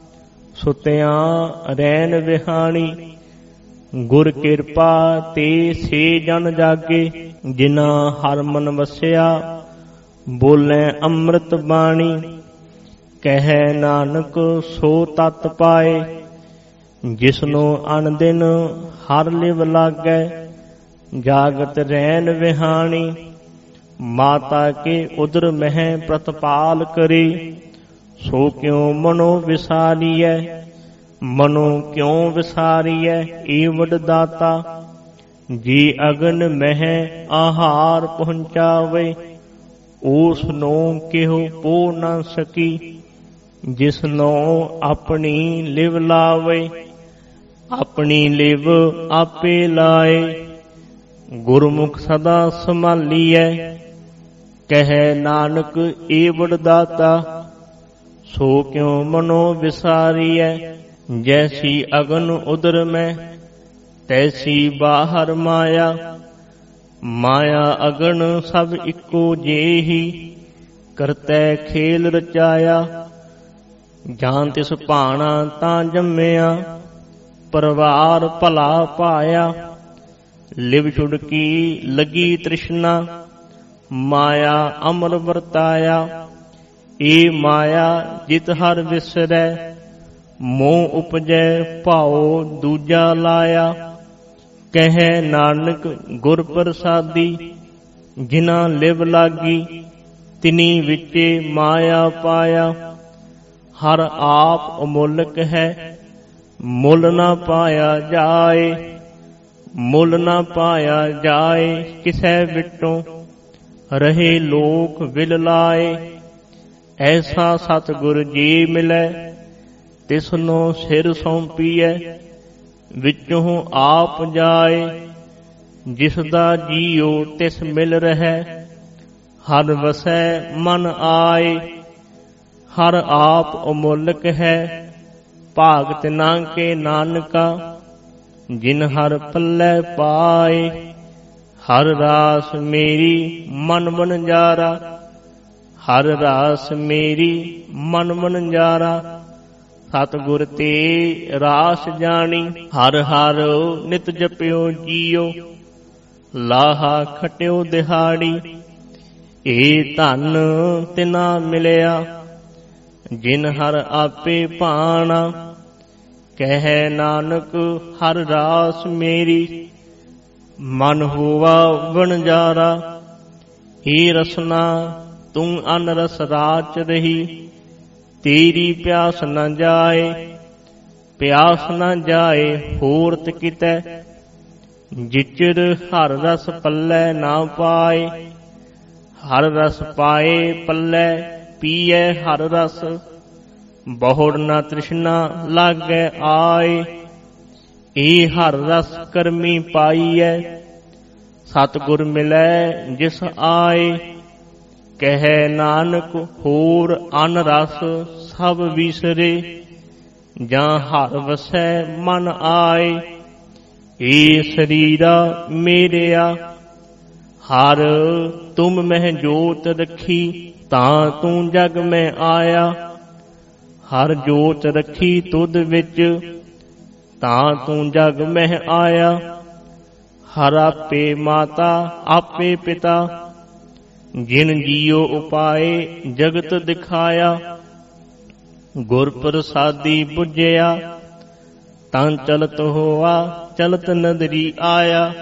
ਸੁਤਿਆਂ ਰੈਨ ਵਿਹਾਣੀ। ਗੁਰ ਕਿਰਪਾ ਤੇ ਸੇ ਜਨ ਜਾਗੇ, ਜਿਨਾ ਹਰ ਮਨ ਵਸਿਆ ਬੋਲੇ ਅੰਮ੍ਰਿਤ ਬਾਣੀ। ਕਹਿ ਨਾਨਕ ਸੋ ਤਤ ਪਾਏ, ਜਿਸਨੂੰ ਅਨ ਦਿਨ ਹਰ ਲਿਵ ਲਾਗੈ। ਜਾਗਤ ਰੈਨ ਵਿਹਾਣੀ। ਮਾਤਾ ਕੇ ਉਦਰ ਮਹਿ ਪ੍ਰਤਪਾਲ ਕਰੀ, ਸੋ ਕਿਉ ਮਨੋ ਵਿਸਾਰੀਐ। ਮਨੋ ਕਿਉ ਵਿਸਾਰੀਐ ਏਵਡ ਦਾਤਾ। ਜੀ ਅਗਨ ਮਹਿ ਆਹਾਰ ਪਹੁੰਚਾਵੇ, ਉਸ ਨੂੰ ਕਿਹੋ ਪੋ ਨਾ ਸਕੀ। ਜਿਸਨੂੰ ਆਪਣੀ ਲਿਵ ਲਾਵੇ, ਆਪਣੀ ਲਿਵ ਆਪੇ ਲਾਏ। ਗੁਰਮੁਖ ਸਦਾ ਸੰਭਾਲੀਐ, ਕਹਿ ਨਾਨਕ ਏਵਡ ਦਾਤਾ। ਸੋ ਕਿਉ ਮਨੋ ਵਿਸਾਰੀਐ। ਜੈਸੀ ਅਗਨ ਉਦਰ ਮੈਂ, ਤੈਸੀ ਬਾਹਰ ਮਾਇਆ। ਮਾਇਆ ਅਗਨ ਸਭ ਇੱਕੋ ਜਿਹੀ, ਕਰਤੈ ਖੇਲ ਰਚਾਇਆ। ਜਾਂ ਤਿਸ ਭਾਣਾ ਤਾਂ ਜੰਮਿਆ, ਪਰਵਾਰ ਭਲਾ ਪਾਇਆ। ਲਿਵ ਛੁੜਕੀ ਲਗੀ ਤ੍ਰਿਸ਼ਨਾ, ਮਾਇਆ ਅਮਰ ਵਰਤਾਇਆ। ਏ ਮਾਇਆ ਜਿਤ ਹਰ ਵਿਸਰੈ, ਮੋਹ ਉਪਜੈ ਭਾਉ ਦੂਜਾ ਲਾਇਆ। ਕਹਿ ਨਾਨਕ ਗੁਰ ਪ੍ਰਸਾਦੀ, ਜਿਨਾ ਲਿਵ ਲਾਗੀ ਤਿਨੀ ਵਿਚੇ ਮਾਇਆ ਪਾਇਆ। ਹਰ ਆਪ ਅਮੁੱਲਕ ਹੈ, ਮੁੱਲ ਨਾ ਪਾਇਆ ਜਾਏ। ਮੁੱਲ ਨਾ ਪਾਇਆ ਜਾਏ ਕਿਸੈ ਵਿਟੋਂ, ਰਹੇ ਲੋਕ ਵਿਲ ਲਾਏ। ਐਸਾ ਸਤਿਗੁਰ ਜੀ ਮਿਲੈ, ਤਿਸਨੂੰ ਸਿਰ ਸੌਂਪੀਐ। ਵਿੱਚੋਂ ਆਪ ਜਾਏ, ਜਿਸਦਾ ਜੀਉ ਤਿਸ ਮਿਲ ਰਹਿ। ਹਰ ਵਸੈ ਮਨ ਆਏ, ਹਰ ਆਪ ਅਮੁੱਲਕ ਹੈ। ਭਾਗਤ ਨਾ ਕੇ ਨਾਨਕਾ, ਜਿਨ ਹਰ ਪੱਲੇ ਪਾਏ। ਹਰ ਰਾਸ ਮੇਰੀ ਮਨ ਵਣਜਾਰਾ, ਹਰ ਰਾਸ ਮੇਰੀ ਮਨ ਵਣਜਾਰਾ। ਸਤਿਗੁਰ ਤੇ ਰਾਸ ਜਾਣੀ, ਹਰ ਹਰ ਨਿਤ ਜਪਿਓ ਜੀਓ। ਲਾਹਾ ਖਟਿਓ ਦਿਹਾੜੀ, ਏ ਧਨ ਤਿਨਾ ਮਿਲਿਆ। ਜਿਨ ਹਰ ਆਪੇ ਭਾਣਾ, ਕਹਿ ਨਾਨਕ ਹਰ ਰਾਸ ਮੇਰੀ। ਮਨ ਹੋਵਾ ਵਣਜਾਰਾ, ਏ ਰਸਨਾ ਤੂੰ ਅਨ ਰਸ ਰਾਚ ਰਹੀ। ਤੇਰੀ ਪਿਆਸ ਨ ਜਾਏ, ਪਿਆਸ ਨ ਜਾਏ ਹੋਰਤ ਕਿਤੈ। ਜਿਚਰ ਹਰ ਰਸ ਪੱਲੇ ਨਾ ਪਾਏ, ਹਰ ਰਸ ਪਾਏ ਪੱਲੇ ਪੀਐ ਹਰ ਰਸ। ਬਹੁੜ ਨਾ ਤ੍ਰਿਸ਼ਨਾ ਲਾਗੈ ਆਏ, ਏ ਹਰ ਰਸ ਕਰਮੀ ਪਾਈਐ। ਸਤਿਗੁਰ ਮਿਲੈ ਜਿਸ ਆਏ, ਕਹਿ ਨਾਨਕ ਹੋਰ ਅਨ ਰਸ ਸਭ ਵਿਸਰੇ। ਜਾਂ ਹਰ ਵਸੈ ਮਨ ਆਏ, ਏ ਸਰੀਰਾ ਮੇਰਿਆ। ਹਰ ਤੁਮ ਮਹਿ ਜੋਤ ਰਖੀ, ਤਾਂ ਤੂੰ ਜਗ ਮੈਂ ਆਇਆ। ਹਰ ਜੋਤ ਰਖੀ ਤੁਧ ਵਿੱਚ, ਤਾਂ ਤੂੰ ਜਗ ਮਹਿ ਆਇਆ। ਹਰ ਆਪੇ ਮਾਤਾ ਆਪੇ ਪਿਤਾ, ਜਿਨ ਜੀਉ ਉਪਾਏ ਜਗਤ ਦਿਖਾਇਆ। ਗੁਰ ਪ੍ਰਸਾਦੀ ਬੁਝਿਆ, ਤਾਂ ਚਲਤ ਹੋਆ ਚਲਤ ਨਦਰੀ ਆਇਆ।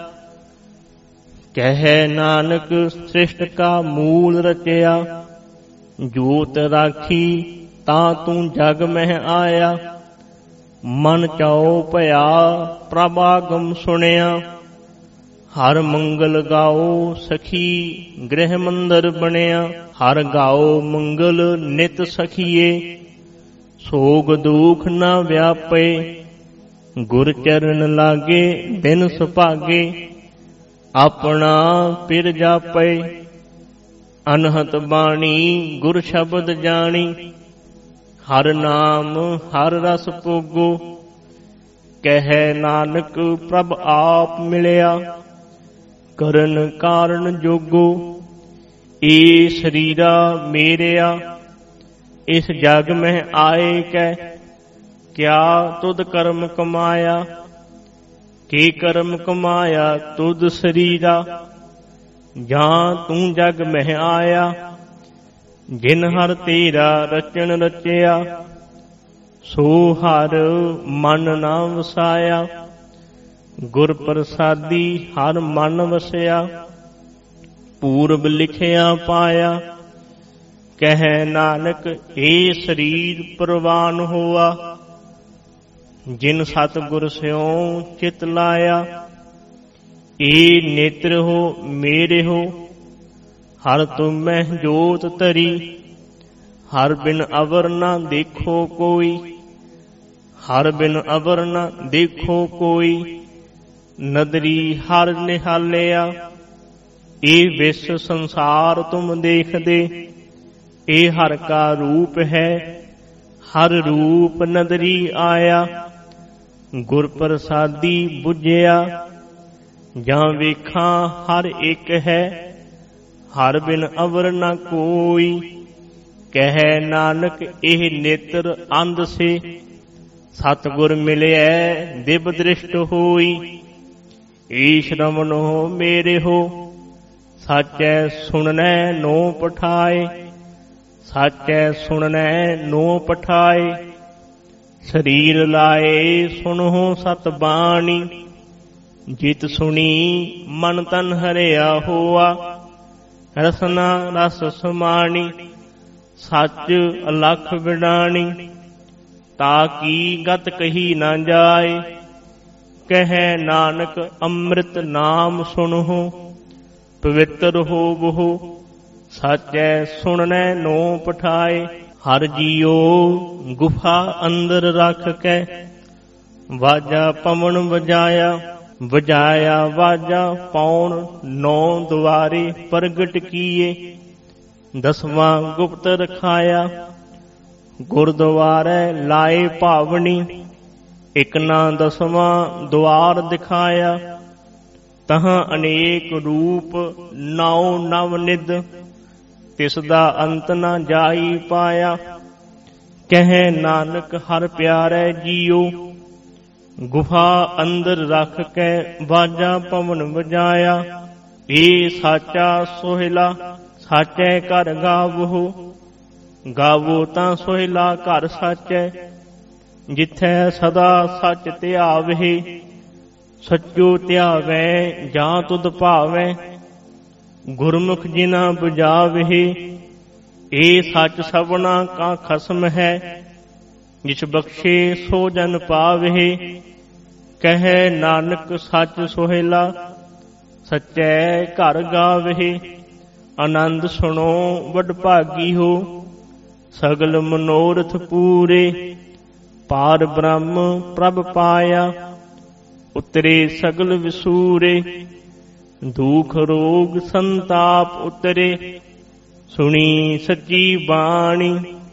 ਕਹਿ ਨਾਨਕ ਸ੍ਰਿਸ਼ਟ ਕਾ ਮੂਲ ਰਚਿਆ। ਜੋਤ ਰਾਖੀ ਤਾਂ ਤੂੰ ਜਗ ਮਹਿ ਆਇਆ। ਮਨ ਚਾਉ ਭਇਆ ਪ੍ਰਭ ਆਗਮ ਸੁਣਿਆ। ਹਰ ਮੰਗਲ ਗਾਓ ਸਖੀ ਗ੍ਰਹਿ ਮੰਦਰ ਬਣਿਆ। ਹਰ ਗਾਓ ਮੰਗਲ ਨਿਤ ਸਖੀਏ, ਸੋਗ ਦੁਖ ਨਾ ਵਿਆਪੇ। ਗੁਰ ਚਰਨ ਲਾਗੇ ਦਿਨ ਸੁਭਾਗੇ, ਆਪਣਾ ਪਿਰ ਜਾਪੇ। ਅਨਹਤ ਬਾਣੀ ਗੁਰ ਸ਼ਬਦ ਜਾਣੀ, ਹਰ ਨਾਮ ਹਰ ਰਸ ਭੋਗੋ। ਕਹਿ ਨਾਨਕ ਪ੍ਰਭ ਆਪ ਮਿਲਿਆ, ਕਰਨ ਕਾਰਨ ਜੋਗੋ। ਏ ਸਰੀਰਾ ਮੇਰਿਆ ਇਸ ਜਗ ਮਹਿ ਆਏ ਕੈ, ਕਿਆ ਤੁਧ ਕਰਮ ਕਮਾਇਆ। ਕੀ ਕਰਮ ਕਮਾਇਆ ਤੁਧ ਸਰੀਰਾ, ਜਾਂ ਤੂੰ ਜਗ ਮਹਿ ਆਇਆ। ਜਿਨ ਹਰ ਤੇਰਾ ਰਚਨ ਰਚਿਆ, ਸੋ ਹਰ ਮਨ ਨਾ ਵਸਾਇਆ। ਗੁਰ ਪ੍ਰਸਾਦੀ ਹਰ ਮਨ ਵਸਿਆ, ਪੂਰਬ ਲਿਖਿਆ ਪਾਇਆ। ਕਹਿ ਨਾਨਕ ਏ ਸਰੀਰ ਪ੍ਰਵਾਨ ਹੋਆ, ਜਿਨ ਸਤਿਗੁਰ ਸਿਉ ਚਿਤ ਲਾਇਆ। ਏ ਨੇਤਰ ਹੋ ਮੇਰੇ ਹੋ, ਹਰ ਤੁਮੈ ਜੋਤ ਧਰੀ। ਹਰ ਬਿਨ ਅਵਰ ਨਾ ਦੇਖੋ ਕੋਈ, ਹਰ ਬਿਨ ਅਵਰ ਨਾ ਦੇਖੋ ਕੋਈ। ਨਦਰੀ ਹਰ ਨਿਹਾਲਿਆ, ਇਹ ਵਿਸ਼ ਸੰਸਾਰ ਤੁਮ ਦੇਖਦੇ। ਇਹ ਹਰ ਕਾ ਰੂਪ ਹੈ, ਹਰ ਰੂਪ ਨਦਰੀ ਆਇਆ। ਗੁਰ ਪ੍ਰਸਾਦੀ ਬੁਝਿਆ, ਜਾਂ ਵੇਖਾਂ ਹਰ ਇੱਕ ਹੈ। ਹਰ ਬਿਨ ਅਵਰ ਨਾ ਕੋਈ, ਕਹਿ ਨਾਨਕ ਇਹ ਨੇਤਰ ਅੰਧ ਸੇ। ਸਤਿਗੁਰ ਮਿਲਿਐ ਦਿਵ ਦ੍ਰਿਸ਼ਟ ਹੋਈ, ਏ ਸ਼ਰਮਨੋ ਮੇਰੇ ਹੋ। ਸਾਚੈ ਸੁਣਨੈ ਨੋ ਪਠਾਏ, ਸਾਚੈ ਸੁਣਨੈ ਨੋ ਪਠਾਏ। ਸਰੀਰ ਲਾਏ ਸੁਣੋ ਸਤ ਬਾਣੀ, ਜਿਤ ਸੁਣੀ ਮਨ ਤਨ ਹਰਿਆ ਹੋਆ। ਰਸਨਾ ਰਸ ਸਮਾਣੀ, ਸੱਚ ਅਲਖ ਵਿਡਾਣੀ। ਤਾ ਕੀ ਗਤ ਕਹੀ ਨਾ ਜਾਏ, ਕਹਿ ਨਾਨਕ ਅੰਮ੍ਰਿਤ ਨਾਮ ਸੁਣੋ। ਪਵਿੱਤਰ ਹੋਵੋ, ਸਾਚੈ ਸੁਣਨੈ ਨੋ ਪਠਾਏ। ਹਰ ਜੀਓ ਗੁਫਾ ਅੰਦਰ ਰੱਖ ਕੇ, ਵਾਜਾ ਪਵਨ ਵਜਾਇਆ। ਵਜਾਇਆ ਵਾਜਾ ਪੌਣ ਨੌ ਦੁਆਰੇ ਪ੍ਰਗਟ ਕੀਏ। ਦਸਵਾਂ ਗੁਪਤ ਰਖਾਇਆ, ਗੁਰਦੁਆਰੇ ਲਾਏ ਭਾਵਨੀ। ਇਕ ਨਾ ਦਸਵਾਂ ਦੁਆਰ ਦਿਖਾਇਆ, ਤਹਾਂ ਅਨੇਕ ਰੂਪ ਨੌ ਨਵ ਨਿਧ। ਤਿਸ ਦਾ ਅੰਤ ਨਾ ਜਾਈ ਪਾਇਆ, ਕਹਿ ਨਾਨਕ ਹਰ ਪਿਆਰੇ ਜੀਓ। ਗੁਫਾ ਅੰਦਰ ਰੱਖ ਕੇ ਬਾਜਾ ਪਵਨ ਵਜਾਇਆ। ਏ ਸਾਚਾ ਸੋਹਿਲਾ, ਸਾਚੈ ਘਰ ਗਾਵੋ। ਗਾਵੋ ਤਾਂ ਸੋਹਿਲਾ ਘਰ ਸਾਚੈ, ਜਿੱਥੈ ਸਦਾ ਸੱਚ ਧਿਆਵਹਿ। ਸੱਚੋ ਧਿਆਵੈ ਜਾਂ ਤੁਧ ਭਾਵੈ, ਗੁਰਮੁਖ ਜਿਨਾ ਬੁਝਾਵਹਿ। ਏ ਸੱਚ ਸਭਨਾ ਕਾ ਖਸਮ ਹੈ, ਜਿਸ ਬਖਸ਼ੇ ਸੋ ਜਨ ਪਾਵਹਿ। ਕਹਿ ਨਾਨਕ ਸੱਚ ਸੋਹਿਲਾ, ਸੱਚੈ ਘਰ ਗਾਵਹਿ। ਆਨੰਦ ਸੁਣੋ ਵਡ ਭਾਗੀ ਹੋ, ਸਗਲ ਮਨੋਰਥ ਪੂਰੇ। ਪਾਰ ਬ੍ਰਹਮ ਪ੍ਰਭ ਪਾਇਆ, ਉਤਰੇ ਸਗਲ ਵਿਸੂਰੇ। ਦੁਖ ਰੋਗ ਸੰਤਾਪ ਉਤਰੇ, ਸੁਣੀ ਸੱਚੀ ਬਾਣੀ।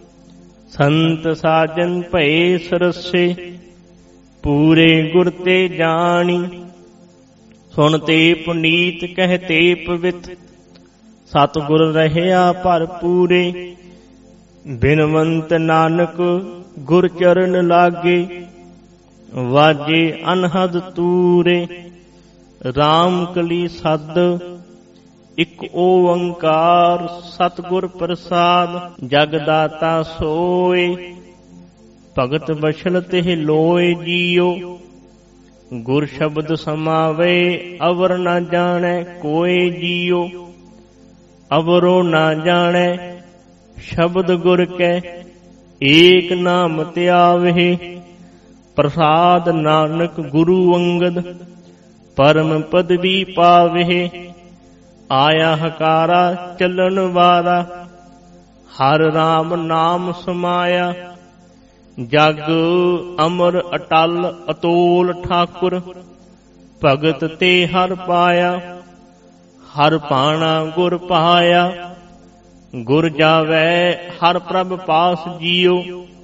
ਸੰਤ ਸਾਜਨ ਭਏ ਸਰਸੇ, ਪੂਰੇ ਗੁਰ ਤੇ ਜਾਣੀ। ਸੁਣਤੇ ਪੁਨੀਤ ਕਹਤੇ ਪਵਿੱਤ, ਸਤਿਗੁਰ ਰਹਿਆ ਭਰਪੂਰੇ। ਬਿਨਵੰਤ ਨਾਨਕ ਗੁਰ ਚਰਨ ਲਾਗੇ, ਵਾਜੇ ਅਨਹਦ ਤੂਰੇ। ਰਾਮ ਕਲੀ ਸਦ ਇਕ ਓੰਕਾਰ, ਸਤਿਗੁਰ ਪ੍ਰਸਾਦ। ਜਗ ਦਾਤਾ ਸੋਏ, ਭਗਤ ਬਛਲ ਤਿਹ ਲੋਏ ਜੀਓ। ਗੁਰ ਸ਼ਬਦ ਸਮਾਵੇ, ਅਵਰ ਨਾ ਜਾਣੈ ਕੋਏ ਜੀਓ। ਅਵਰੋ ਨਾ ਜਾਣੈ ਸ਼ਬਦ ਗੁਰ ਕੈ, ਏਕ ਨਾਮ ਧਿਆਵਹਿ। ਪ੍ਰਸਾਦ ਨਾਨਕ ਗੁਰੂ ਅੰਗਦ, ਪਰਮ ਪਦਵੀ ਪਾਵਹਿ। ਆਇਆ ਹਕਾਰਾ ਚੱਲਣ ਵਾਲਾ, ਹਰ ਰਾਮ ਨਾਮ ਸਮਾਇਆ। ਜਗ ਅਮਰ ਅਟਲ ਅਤੋਲ ਠਾਕੁਰ, ਭਗਤ ਤੇ ਹਰ ਪਾਇਆ। ਹਰ ਭਾਣਾ ਗੁਰ ਪਾਇਆ, ਗੁਰ ਜਾਵੈ ਹਰ ਪ੍ਰਭ ਪਾਸ ਜੀਓ।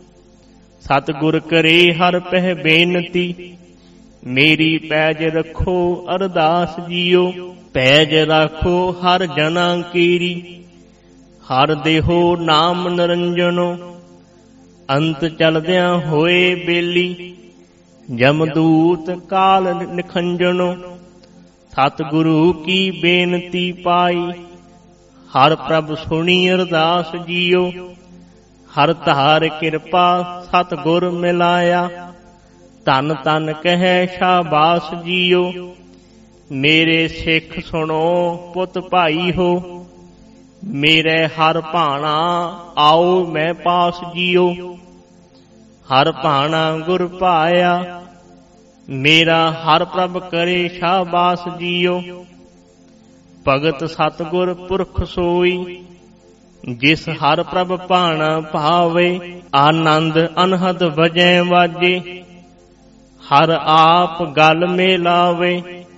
ਸਤਿਗੁਰ ਕਰੇ ਹਰ ਪਹਿ ਬੇਨਤੀ, ਮੇਰੀ ਪੈਜ ਰੱਖੋ ਅਰਦਾਸ ਜੀਓ। ਪੈਜ ਰੱਖੋ ਹਰ ਜਨਾਂ ਕੀਰੀ, ਹਰ ਦੇਹੋ ਨਾਮ ਨਿਰੰਜਨੋ, ਅੰਤ ਚਲਦਿਆਂ ਹੋਏ ਬੇਲੀ, ਜਮਦੂਤ ਕਾਲ ਨਿਖੰਜਨੋ। ਸਤਿਗੁਰੂ ਕੀ ਬੇਨਤੀ ਪਾਈ, ਹਰ ਪ੍ਰਭ ਸੁਣੀ ਅਰਦਾਸ ਜੀਓ। ਹਰ ਧਾਰ ਕਿਰਪਾ ਸਤਿਗੁਰ ਮਿਲਾਇਆ, ਧੰਨ ਧੰਨ ਕਹਿ ਸ਼ਾਬਾਸ ਜੀਓ। ਮੇਰੇ ਸਿੱਖ ਸੁਣੋ ਪੁੱਤ ਭਾਈ ਹੋ, ਮੇਰੇ ਹਰ ਭਾਣਾ ਆਓ ਮੈਂ ਪਾਸ ਜੀਓ। ਹਰ ਭਾਣਾ ਗੁਰ ਭਾਇਆ, ਮੇਰਾ ਹਰ ਪ੍ਰਭ ਕਰੇ ਸ਼ਾਬਾਸ ਜੀਓ। ਭਗਤ ਸਤਿਗੁਰ ਪੁਰਖ ਸੋਈ, ਜਿਸ ਹਰ ਪ੍ਰਭ ਭਾਣਾ ਭਾਵੇ। ਆਨੰਦ ਅਨਹਦ ਵਜੈ ਵਾਜੇ, ਹਰ ਆਪ ਗਲ ਮੇਲਾਵੇ।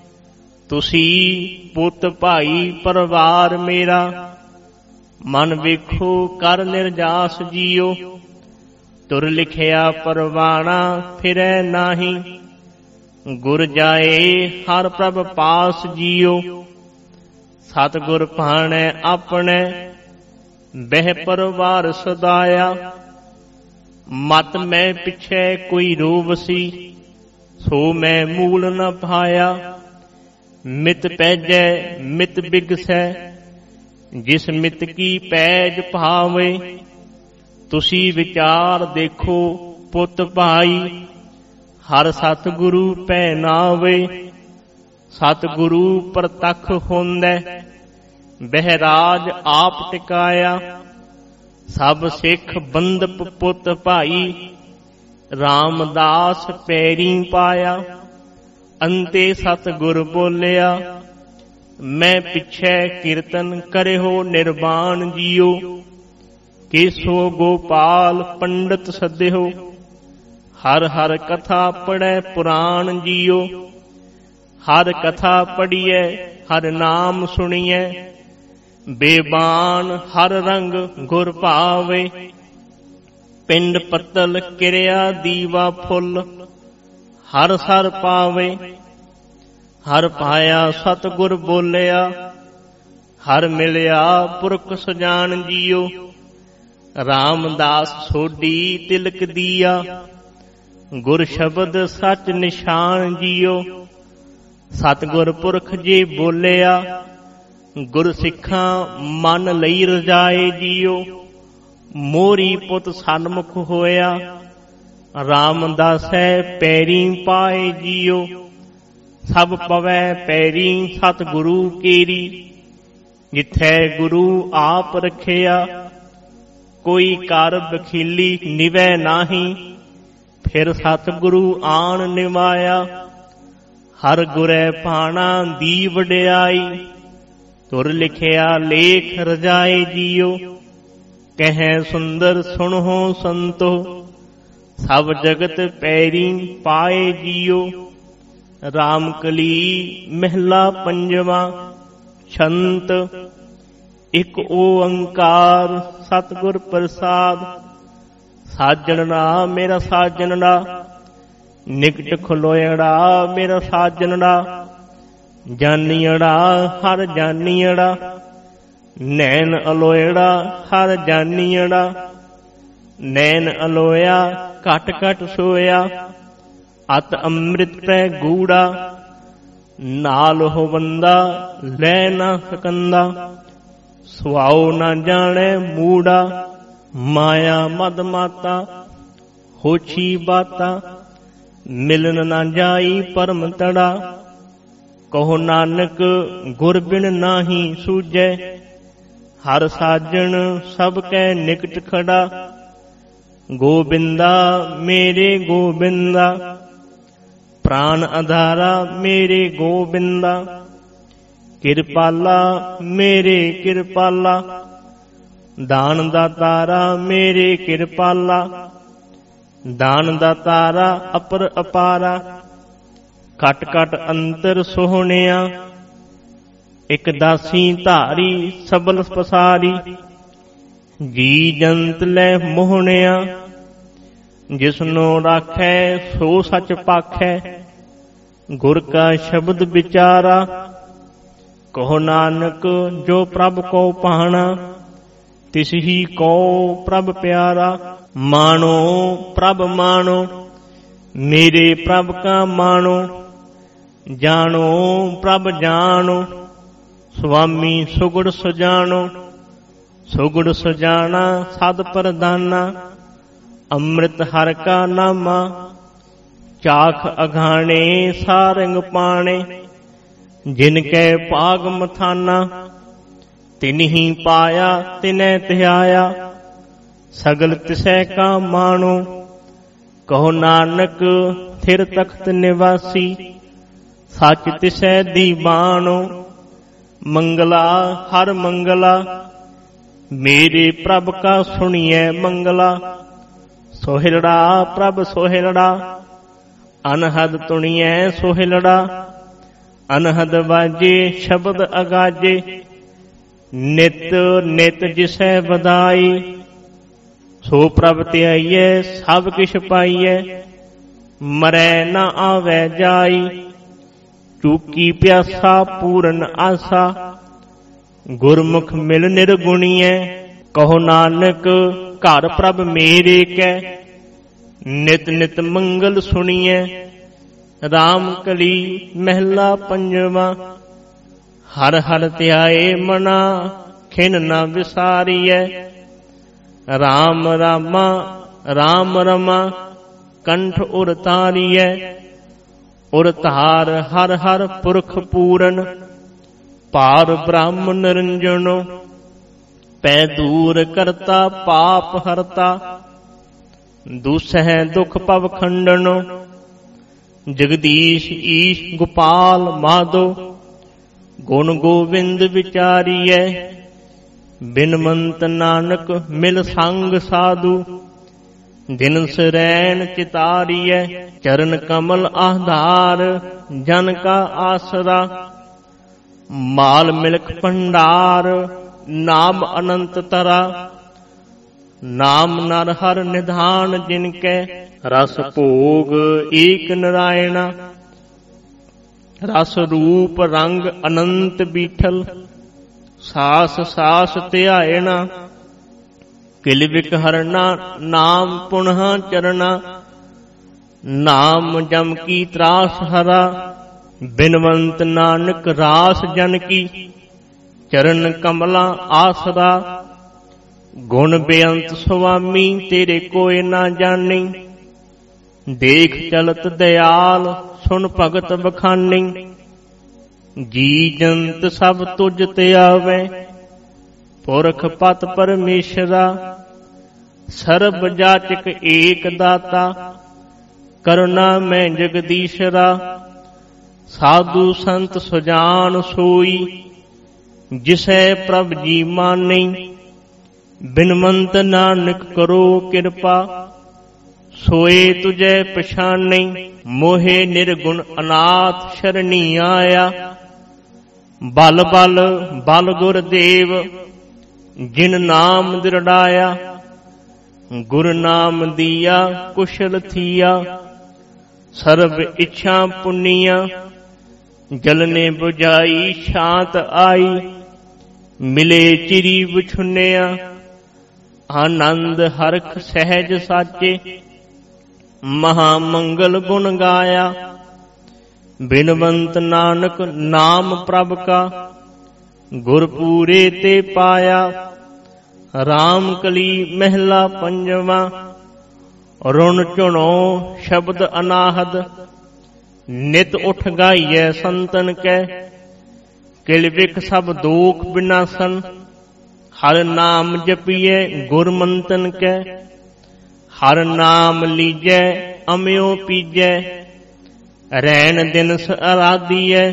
ਤੁਸੀਂ ਪੁੱਤ ਭਾਈ ਪਰਿਵਾਰ ਮੇਰਾ, ਮਨ ਵੇਖੋ ਕਰ ਨਿਰਜਾਸ ਜੀਓ। ਤੁਰ ਲਿਖਿਆ ਪਰਵਾਣਾ ਫਿਰੈ ਨਾਹੀ, ਗੁਰ ਜਾਏ ਹਰ ਪ੍ਰਭ ਪਾਸ ਜੀਓ। ਸਤਿਗੁਰ ਭਾਣੈ ਆਪਣੇ, ਬਹਿ ਪਰਵਾਰ ਸਦਾਇਆ। ਮਤ ਮੈਂ ਪਿਛੈ ਕੋਈ ਰੋਵਸੀ, ਸੋ ਮੈਂ ਮੂਲ ਨ ਪਾਇਆ। ਮਿਤ ਪੈਜੈ ਮਿਤ ਬਿਗਸੈ, ਜਿਸ ਮਿਤ ਕੀ ਪੈਜ ਭਾਵੇ। ਤੁਸੀਂ ਵਿਚਾਰ ਦੇਖੋ ਪੁੱਤ ਭਾਈ, ਹਰ ਸਤਿਗੁਰੂ ਭੈ ਨਾਵੇ। ਸਤਿਗੁਰੂ ਪ੍ਰਤੱਖ ਹੁੰਦੈ, ਬਹਿਰਾਜ ਆਪ ਟਿਕਾਇਆ। ਸਭ ਸਿੱਖ ਬੰਦਪ ਪੁੱਤ ਭਾਈ, ਰਾਮਦਾਸ ਪੈਰੀ ਪਾਇਆ। ਅੰਤੇ ਸਤਿਗੁਰ ਬੋਲਿਆ, ਮੈਂ ਪਿਛੈ ਕੀਰਤਨ ਕਰਿਓ ਨਿਰਵਾਣ ਜੀਓ। ਕੇਸੋ ਗੋਪਾਲ ਪੰਡਤ ਸੱਦਿਓ, ਹਰ ਹਰ ਕਥਾ ਪੜੈ ਪੁਰਾਣ ਜੀਓ। ਹਰ ਕਥਾ ਪੜੀਐ ਹਰ ਨਾਮ ਸੁਣੀਐ, ਬੇਬਾਨ ਹਰ ਰੰਗ ਗੁਰ ਭਾਵੇ। ਪਿੰਡ ਪੱਤਲ ਕਿਰਿਆ ਦੀਵਾ ਫੁੱਲ, ਹਰ ਸਰ ਪਾਵੇ। ਹਰ ਪਾਇਆ ਸਤਿਗੁਰ ਬੋਲਿਆ, ਹਰ ਮਿਲਿਆ ਪੁਰਖ ਸੁਜਾਨ ਜੀਓ। ਰਾਮਦਾਸ ਸੋਢੀ ਤਿਲਕ ਦੀਆ, ਗੁਰ ਸ਼ਬਦ ਸੱਚ ਨਿਸ਼ਾਨ ਜੀਓ। ਸਤਿਗੁਰ ਪੁਰਖ ਜੀ ਬੋਲਿਆ, ਗੁਰ ਸਿੱਖਾਂ ਮਨ ਲਈ ਰਜਾਏ ਜੀਓ। ਮੋਰੀ ਪੁੱਤ ਸਨਮੁਖ ਹੋਇਆ, ਰਾਮਦਾਸੈ ਪੈਰੀ ਪਾਏ ਜੀਓ। ਸਭ ਪਵੈ ਪੈਰੀ ਸਤਿਗੁਰੂ ਕੇਰੀ, ਜਿਥੈ ਗੁਰੂ ਆਪ ਰਖਿਆ। ਕੋਈ ਕਰ ਬਖੀਲੀ ਨਿਵੈ ਨਾਹੀ, ਫਿਰ ਸਤਿਗੁਰੂ ਆਣ ਨਿਵਾਇਆ। ਹਰ ਗੁਰੈ ਭਾਣਾ ਦੀ ਵਡਿਆਈ, ਤੁਰ ਲਿਖਿਆ ਲੇਖ ਰਜਾਏ ਜੀਓ। ਕਹਿ ਸੁੰਦਰ ਸੁਣੋ ਸੰਤੋ, ਸਭ ਜਗਤ ਪੈਰੀ ਪਾਏ ਜੀਓ। ਰਾਮ ਕਲੀ ਮਹਿਲਾ ਪੰਜਵਾ, ਛੰਤ ਇਕ ਓੰਕਾਰ ਸਤਿਗੁਰ ਪ੍ਰਸਾਦ। ਸਾਜਣੜਾ ਮੇਰਾ ਸਾਜਣੜਾ, ਨਿਕਟ ਖਲੋਇੜਾ ਮੇਰਾ ਸਾਜਣੜਾ। ਜਾਨੀਅੜਾ ਹਰ ਜਾਨੀਅੜਾ, ਨੈਣ ਅਲੋਇੜਾ ਹਰ ਜਾਨੀਅੜਾ। ਨੈਣ ਅਲੋਇਆ ਘਟ ਘਟ ਸੋਇਆ, ਅਤ ਅੰਮ੍ਰਿਤ ਪੈ ਗੂੜਾ। ਨਾਲ ਹੋ ਬੰਦਾ ਲੈ ਨਾ ਸਕੰਦਾ, ਸੁਆਉ ਨਾ ਜਾਣੈ ਮੂੜਾ। ਮਾਇਆ ਮਦ ਮਾਤਾ ਹੋਛੀ ਬਾਤਾ, ਮਿਲਨ ਨਾ ਜਾਈ ਪਰਮ ਤੜਾ। ਕਹੋ ਨਾਨਕ ਗੁਰ ਬਿਨ ਨਾਹੀ ਸੂਝੈ, ਹਰ ਸਾਜਣ ਸਭ ਕੈ ਨਿਕਟ ਖੜਾ। ਗੋਬਿੰਦਾ ਮੇਰੇ ਗੋਬਿੰਦਾ, ਪ੍ਰਾਨ ਆਧਾਰਾ ਮੇਰੇ ਗੋਬਿੰਦਾ। ਕਿਰਪਾਲਾ ਮੇਰੇ ਕਿਰਪਾਲਾ, ਦਾਨ ਦਾਤਾਰਾ ਮੇਰੇ ਕਿਰਪਾਲਾ। ਦਾਨ ਦਾਤਾਰਾ ਅਪਰ ਅਪਾਰਾ, ਘਟ ਘਟ ਅੰਤਰ ਸੋਹਣਿਆ। ਇਕ ਦਾਸੀ ਧਾਰੀ ਸਬਲ ਪਸਾਰੀ, ਜੀ ਜੰਤ ਲੈ ਮੋਹਣਿਆ। ਜਿਸਨੂੰ ਰਾਖੈ ਸੋ ਸੱਚ ਪਾਖੈ, ਗੁਰ ਕਾ ਸ਼ਬਦ ਵਿਚਾਰਾ। ਕਹੋ ਨਾਨਕ ਜੋ ਪ੍ਰਭ ਕੋ ਪਾਣਾ, ਤਿਸਹੀ ਕੋ ਪ੍ਰਭ ਪਿਆਰਾ। ਮਾਣੋ ਪ੍ਰਭ ਮਾਣੋ, ਮੇਰੇ ਪ੍ਰਭ ਕਾ ਮਾਣੋ। ਜਾਣੋ ਪ੍ਰਭ ਜਾਣੋ, ਸੁਆਮੀ ਸੁਗੜ ਸੁਜਾਣੋ। ਸੁਗੜ ਸੁਜਾਣਾ ਸਦ ਪ੍ਰਦਾਨਾ, ਅੰਮ੍ਰਿਤ ਹਰਿ ਕਾ ਨਾਮਾ। ਚਾਖ ਅਘਾਣੇ ਸਾਰੰਗ ਪਾਣੇ, ਜਿਨ ਕੈ ਭਾਗ ਮਥਾਨਾ। ਤਿਨਹੀ ਪਾਇਆ ਤਿਨੈ ਧਿਆਇਆ, ਸਗਲ ਤਿਸੈ ਕਾ ਮਾਣੋ। ਕਹੋ ਨਾਨਕ ਥਿਰ ਤਖਤ ਨਿਵਾਸੀ, ਸੱਚ ਤਿਸੈ ਦੀਵਾਨੋ। ਮੰਗਲਾ ਹਰ ਮੰਗਲਾ, ਮੇਰੇ ਪ੍ਰਭ ਕਾ ਸੁਣੀਐ ਮੰਗਲਾ। ਸੋਹਿਲੜਾ ਪ੍ਰਭ ਸੋਹਿਲੜਾ, ਅਨਹਦ ਤੁਣੀਐ ਸੋਹਿਲੜਾ। ਅਨਹਦ ਵਾਜੇ ਸ਼ਬਦ ਅਗਾਜੇ, ਨਿਤ ਨਿਤ ਜਿਸੈ ਵਧਾਈ। ਸੋ ਪ੍ਰਭ ਧਿਆਈਐ ਸਭ ਕਿਛ ਪਾਈਐ, ਮਰੈ ਨਾ ਆਵੈ ਜਾਈ। ਚੂਕੀ ਪਿਆਸਾ ਪੂਰਨ ਆਸਾ, ਗੁਰਮੁਖ ਮਿਲ ਨਿਰਗੁਣੀਐ। ਕਹੋ ਨਾਨਕ ਘਰ ਪ੍ਰਭ ਮੇਰੇ ਕੈ, ਨਿਤ ਨਿਤ ਮੰਗਲ ਸੁਣੀਐ। ਰਾਮ ਕਲੀ ਮਹਿਲਾ ਪੰਜਵਾ, ਹਰ ਹਰ ਧਿਆਏ ਮਨਾ, ਖਿਨ ਨਾ ਵਿਸਾਰੀਐ। ਰਾਮ ਰਾਮਾ ਰਾਮ ਰਮਾ, ਕੰਠ ਉਰ ਤਾਰੀਐ। ਉਰ ਧਾਰ ਹਰ ਹਰ ਪੁਰਖ ਪੂਰਨ, ਪਾਰ ਬ੍ਰਹਮ ਨਿਰੰਜਨੋ। ਪੈ ਦੂਰ ਕਰਤਾ ਪਾਪ ਹਰਤਾ, ਦੂਸਹਿ ਦੁਖ ਭਵ ਖੰਡਨੋ। ਜਗਦੀਸ਼ ਈਸ਼ ਗੋਪਾਲ ਮਾਧੋ, ਗੁਣ ਗੋਵਿੰਦ ਵਿਚਾਰੀਐ। ਬਿਨਮੰਤ ਨਾਨਕ ਮਿਲ ਸੰਗ ਸਾਧੂ, ਦਿਨ ਸਰੈਣ ਚਿਤਾਰੀਐ। ਚਰਨ ਕਮਲ ਆਧਾਰ, ਜਨ ਕਾ ਆਸਰਾ। ਮਾਲ ਮਿਲਕ ਭੰਡਾਰ, ਨਾਮ ਅਨੰਤ ਤਰਾ। ਨਾਮ ਨਰ ਹਰ ਨਿਧਾਨ ਜਿਨ ਕੈ, ਰਸ ਭੋਗ ਏਕ ਨਰਾਇਣਾ। ਰਸ ਰੂਪ ਰੰਗ ਅਨੰਤ ਬੀਠਲ, ਸਾਸ ਸਾਸ ਧਿਆਇਣਾ। ਕਿਲ ਵਿਕ ਹਰਣਾ ਨਾਮ ਪੁਨਹ ਚਰਣਾ, ਨਾਮ ਜਮ ਕੀ ਤਰਾਸ ਹਰਾ। ਬਿਨਵੰਤ ਨਾਨਕ ਰਾਸ ਜਨ ਕੀ, ਚਰਨ ਕਮਲਾ ਆਸਰਾ। ਗੁਣ ਬੇਅੰਤ ਸੁਆਮੀ ਤੇਰੇ ਕੋਇ ਨਾ ਜਾਣੀ, ਦੇਖ ਚਲਤ ਦਇਆਲ ਸੁਣ ਭਗਤ ਬਖਾਨੀ। ਜੀ ਜੰਤ ਸਭ ਤੁਝ ਤੇ ਆਵੈ, ਪੁਰਖ ਪਤ ਪਰਮੇਸ਼ਰਾ। ਸਰਬ ਜਾਚਕ ਏਕ ਦਾਤਾ, ਕਰੁਣਾ ਮੈਂ ਜਗਦੀਸ਼ਰਾ। ਸਾਧੂ ਸੰਤ ਸੁਜਾਨ ਸੋਈ, ਜਿਸੈ ਪ੍ਰਭ ਜੀ ਮਾਨੀ। ਬਿਨਵੰਤ ਨਾਨਕ ਕਰੋ ਕਿਰਪਾ, ਸੋਏ ਤੁਝੈ ਪਛਾਨੀ। ਮੋਹਿ ਨਿਰਗੁਣ ਅਨਾਥ ਸ਼ਰਣੀ ਆਇਆ, ਬਲ ਬਲ ਬਲ ਗੁਰਦੇਵ। ਜਿਨ ਨਾਮ ਦਿਰੜਾਇਆ, ਗੁਰ ਨਾਮ ਦੀਆ ਕੁਸ਼ਲ ਥੀਆ। ਸਰਬ ਇੱਛਾ ਪੁੰਨੀਆ, ਜਲਨੇ ਬੁਝਾਈ ਸ਼ਾਂਤ ਆਈ। ਮਿਲੇ ਚਿਰੀ ਵਿਛੁੰਨਿਆ, ਆਨੰਦ ਹਰਖ ਸਹਿਜ ਸਾਚੇ। ਮਹਾ ਮੰਗਲ ਗੁਣ ਗਾਇਆ, ਬਿਨਵੰਤ ਨਾਨਕ ਨਾਮ ਪ੍ਰਭ ਕਾ। ਗੁਰ ਪੂਰੇ ਤੇ ਪਾਇਆ, ਰਾਮ ਕਲੀ ਮਹਿਲਾ ਪੰਜਵਾ। ਰੁਣ ਝੁਣੋ ਸ਼ਬਦ ਅਨਾਹਦ, ਨਿਤ ਉਠ ਗਾਈਐ ਸੰਤਨ ਕੈ। ਕਿਲ ਵਿਖ ਸਭ ਦੋਖ ਬਿਨਾਸਨ, ਹਰ ਨਾਮ ਜਪੀਐ ਗੁਰਮੰਤਨ ਕੈ। ਹਰ ਨਾਮ ਲੀਜੈ ਅਮਿਓ ਪੀਜੈ, ਰੈਣ ਦਿਨਸ ਅਰਾਧੀਐ।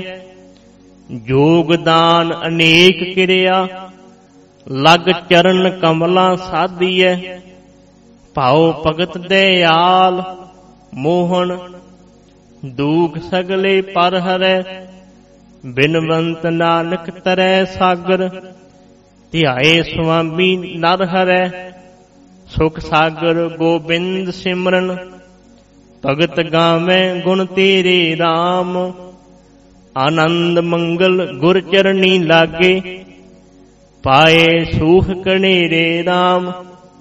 ਜੋਗਦਾਨ ਅਨੇਕ ਕਿਰਿਆ, ਲਗ ਚਰਨ ਕਮਲਾ ਸਾਧੀਐ। ਭਾਉ ਭਗਤ ਦਇਆਲ ਮੋਹਨ, ਦੂਖ ਸਗਲੇ ਪਰ ਹਰੈ। ਬਿਨਵੰਤ ਨਾਨਕ ਤਰੈ ਸਾਗਰ, ਧਿਆਏ ਸੁਆਮੀ ਨਰ ਹਰੈ। ਸੁਖ ਸਾਗਰ ਗੋਬਿੰਦ ਸਿਮਰਨ, ਭਗਤ ਗਾਵੈ ਗੁਣ ਤੇਰੇ ਰਾਮ। ਆਨੰਦ ਮੰਗਲ ਗੁਰ ਚਰਣੀ ਲਾਗੇ, ਪਾਏ ਸੂਖ ਕਣੇਰੇ ਰਾਮ।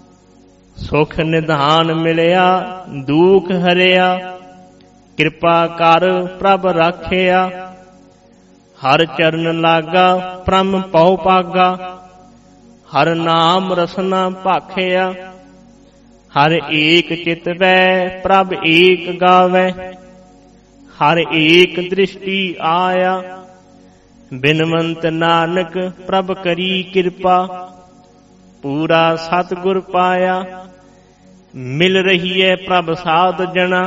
ਸੁਖ ਨਿਧਾਨ ਮਿਲਿਆ ਦੁਖ ਹਰਿਆ, ਕਿਰਪਾ ਕਰ ਪ੍ਰਭ ਰਾਖਿਆ। ਹਰ ਚਰਨ ਲਾਗਾ ਪ੍ਰਮ ਪਉ ਪਾਗਾ, ਹਰ ਨਾਮ ਰਸਨਾ ਭਾਖਿਆ। ਹਰ ਏਕ ਚਿਤਵੈ ਪ੍ਰਭ ਏਕ ਗਾਵੈ, ਹਰ ਏਕ ਦ੍ਰਿਸ਼ਟੀ ਆਇਆ। ਬਿਨਵੰਤ ਨਾਨਕ ਪ੍ਰਭ ਕਰੀ ਕਿਰਪਾ, ਪੂਰਾ ਸਤਿਗੁਰ ਪਾਇਆ। ਮਿਲ ਰਹੀਐ ਪ੍ਰਭ ਸਾਧ ਜਣਾ,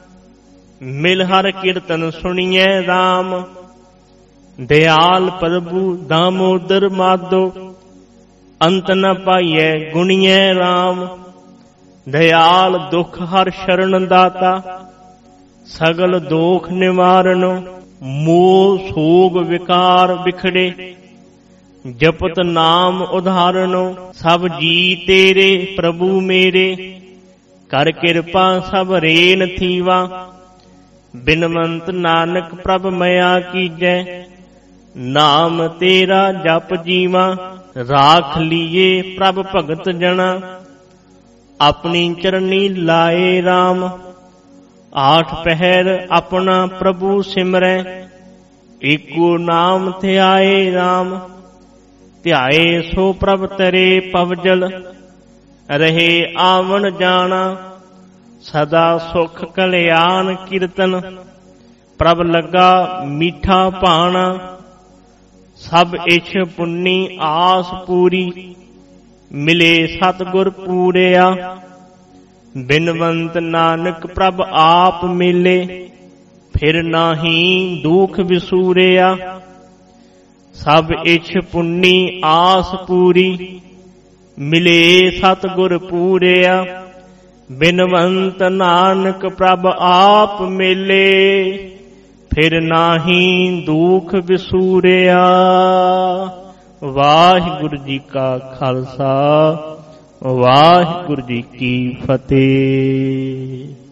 ਮਿਲ ਹਰ ਕੀਰਤਨ ਸੁਣੀਐ ਰਾਮ। ਦਿਆਲ ਪ੍ਰਭੂ ਦਾਮੋਦਰ ਮਾਧੋ, ਅੰਤ ਨ ਪਾਈਐ ਗੁਣੀਐ ਰਾਮ। ਦਿਆਲ ਦੁਖ ਹਰ ਸ਼ਰਨ ਦਾਤਾ, ਸਗਲ ਦੋਖ ਨਿਵਾਰਨੋ। ਮੋਹ ਸੋਗ ਵਿਕਾਰ ਵਿਖੜੇ, ਜਪਤ ਨਾਮ ਉਧਾਰਨੋ। ਸਭ ਜੀ ਤੇਰੇ ਪ੍ਰਭੂ ਮੇਰੇ, ਕਰ ਕਿਰਪਾ ਸਭ ਰੇਨ ਥੀਵਾ। ਬਿਨਵੰਤ ਨਾਨਕ ਪ੍ਰਭ ਮਇਆ ਕੀਜੈ, ਨਾਮ ਤੇਰਾ ਜਪ ਜੀਵਾ। ਰਾਖ ਲੀਏ ਪ੍ਰਭ ਭਗਤ ਜਣਾ, ਆਪਣੀ ਚਰਨੀ ਲਾਏ ਰਾਮ। ਆਠ ਪਹਿਰ ਆਪਣਾ ਪ੍ਰਭੂ ਸਿਮਰੈ, ਏਕੋ ਨਾਮ ਧਿਆਏ ਰਾਮ। ਧਿਆਏ ਸੋ ਪ੍ਰਭ ਤਰੇ ਪਵਜਲ, ਰਹੇ ਆਵਣ ਜਾਣਾ। ਸਦਾ ਸੁਖ ਕਲਿਆਣ ਕੀਰਤਨ, ਪ੍ਰਭ ਲੱਗਾ ਮੀਠਾ ਭਾਣਾ। ਸਭ ਇਛ ਪੁੰਨੀ ਆਸ ਪੂਰੀ, ਮਿਲੇ ਸਤਿਗੁਰ ਪੂਰਿਆ। ਬਿਨਵੰਤ ਨਾਨਕ ਪ੍ਰਭ ਆਪ ਮਿਲੇ, ਫਿਰ ਨਾਹੀ ਦੁਖ ਵਿਸੂਰਿਆ। ਸਭ ਇਛ ਪੁੰਨੀ ਆਸ ਪੂਰੀ, ਮਿਲੇ ਸਤਿਗੁਰ ਪੂਰਿਆ। ਬਿਨਵੰਤ ਨਾਨਕ ਪ੍ਰਭ ਆਪ ਮਿਲੇ, ਫਿਰ ਨਾਹੀ ਦੁਖ ਵਿਸੂਰਿਆ। ਵਾਹਿਗੁਰੂ ਜੀ ਕਾ ਖਾਲਸਾ, ਵਾਹਿਗੁਰੂ ਜੀ ਕੀ ਫਤਿਹ।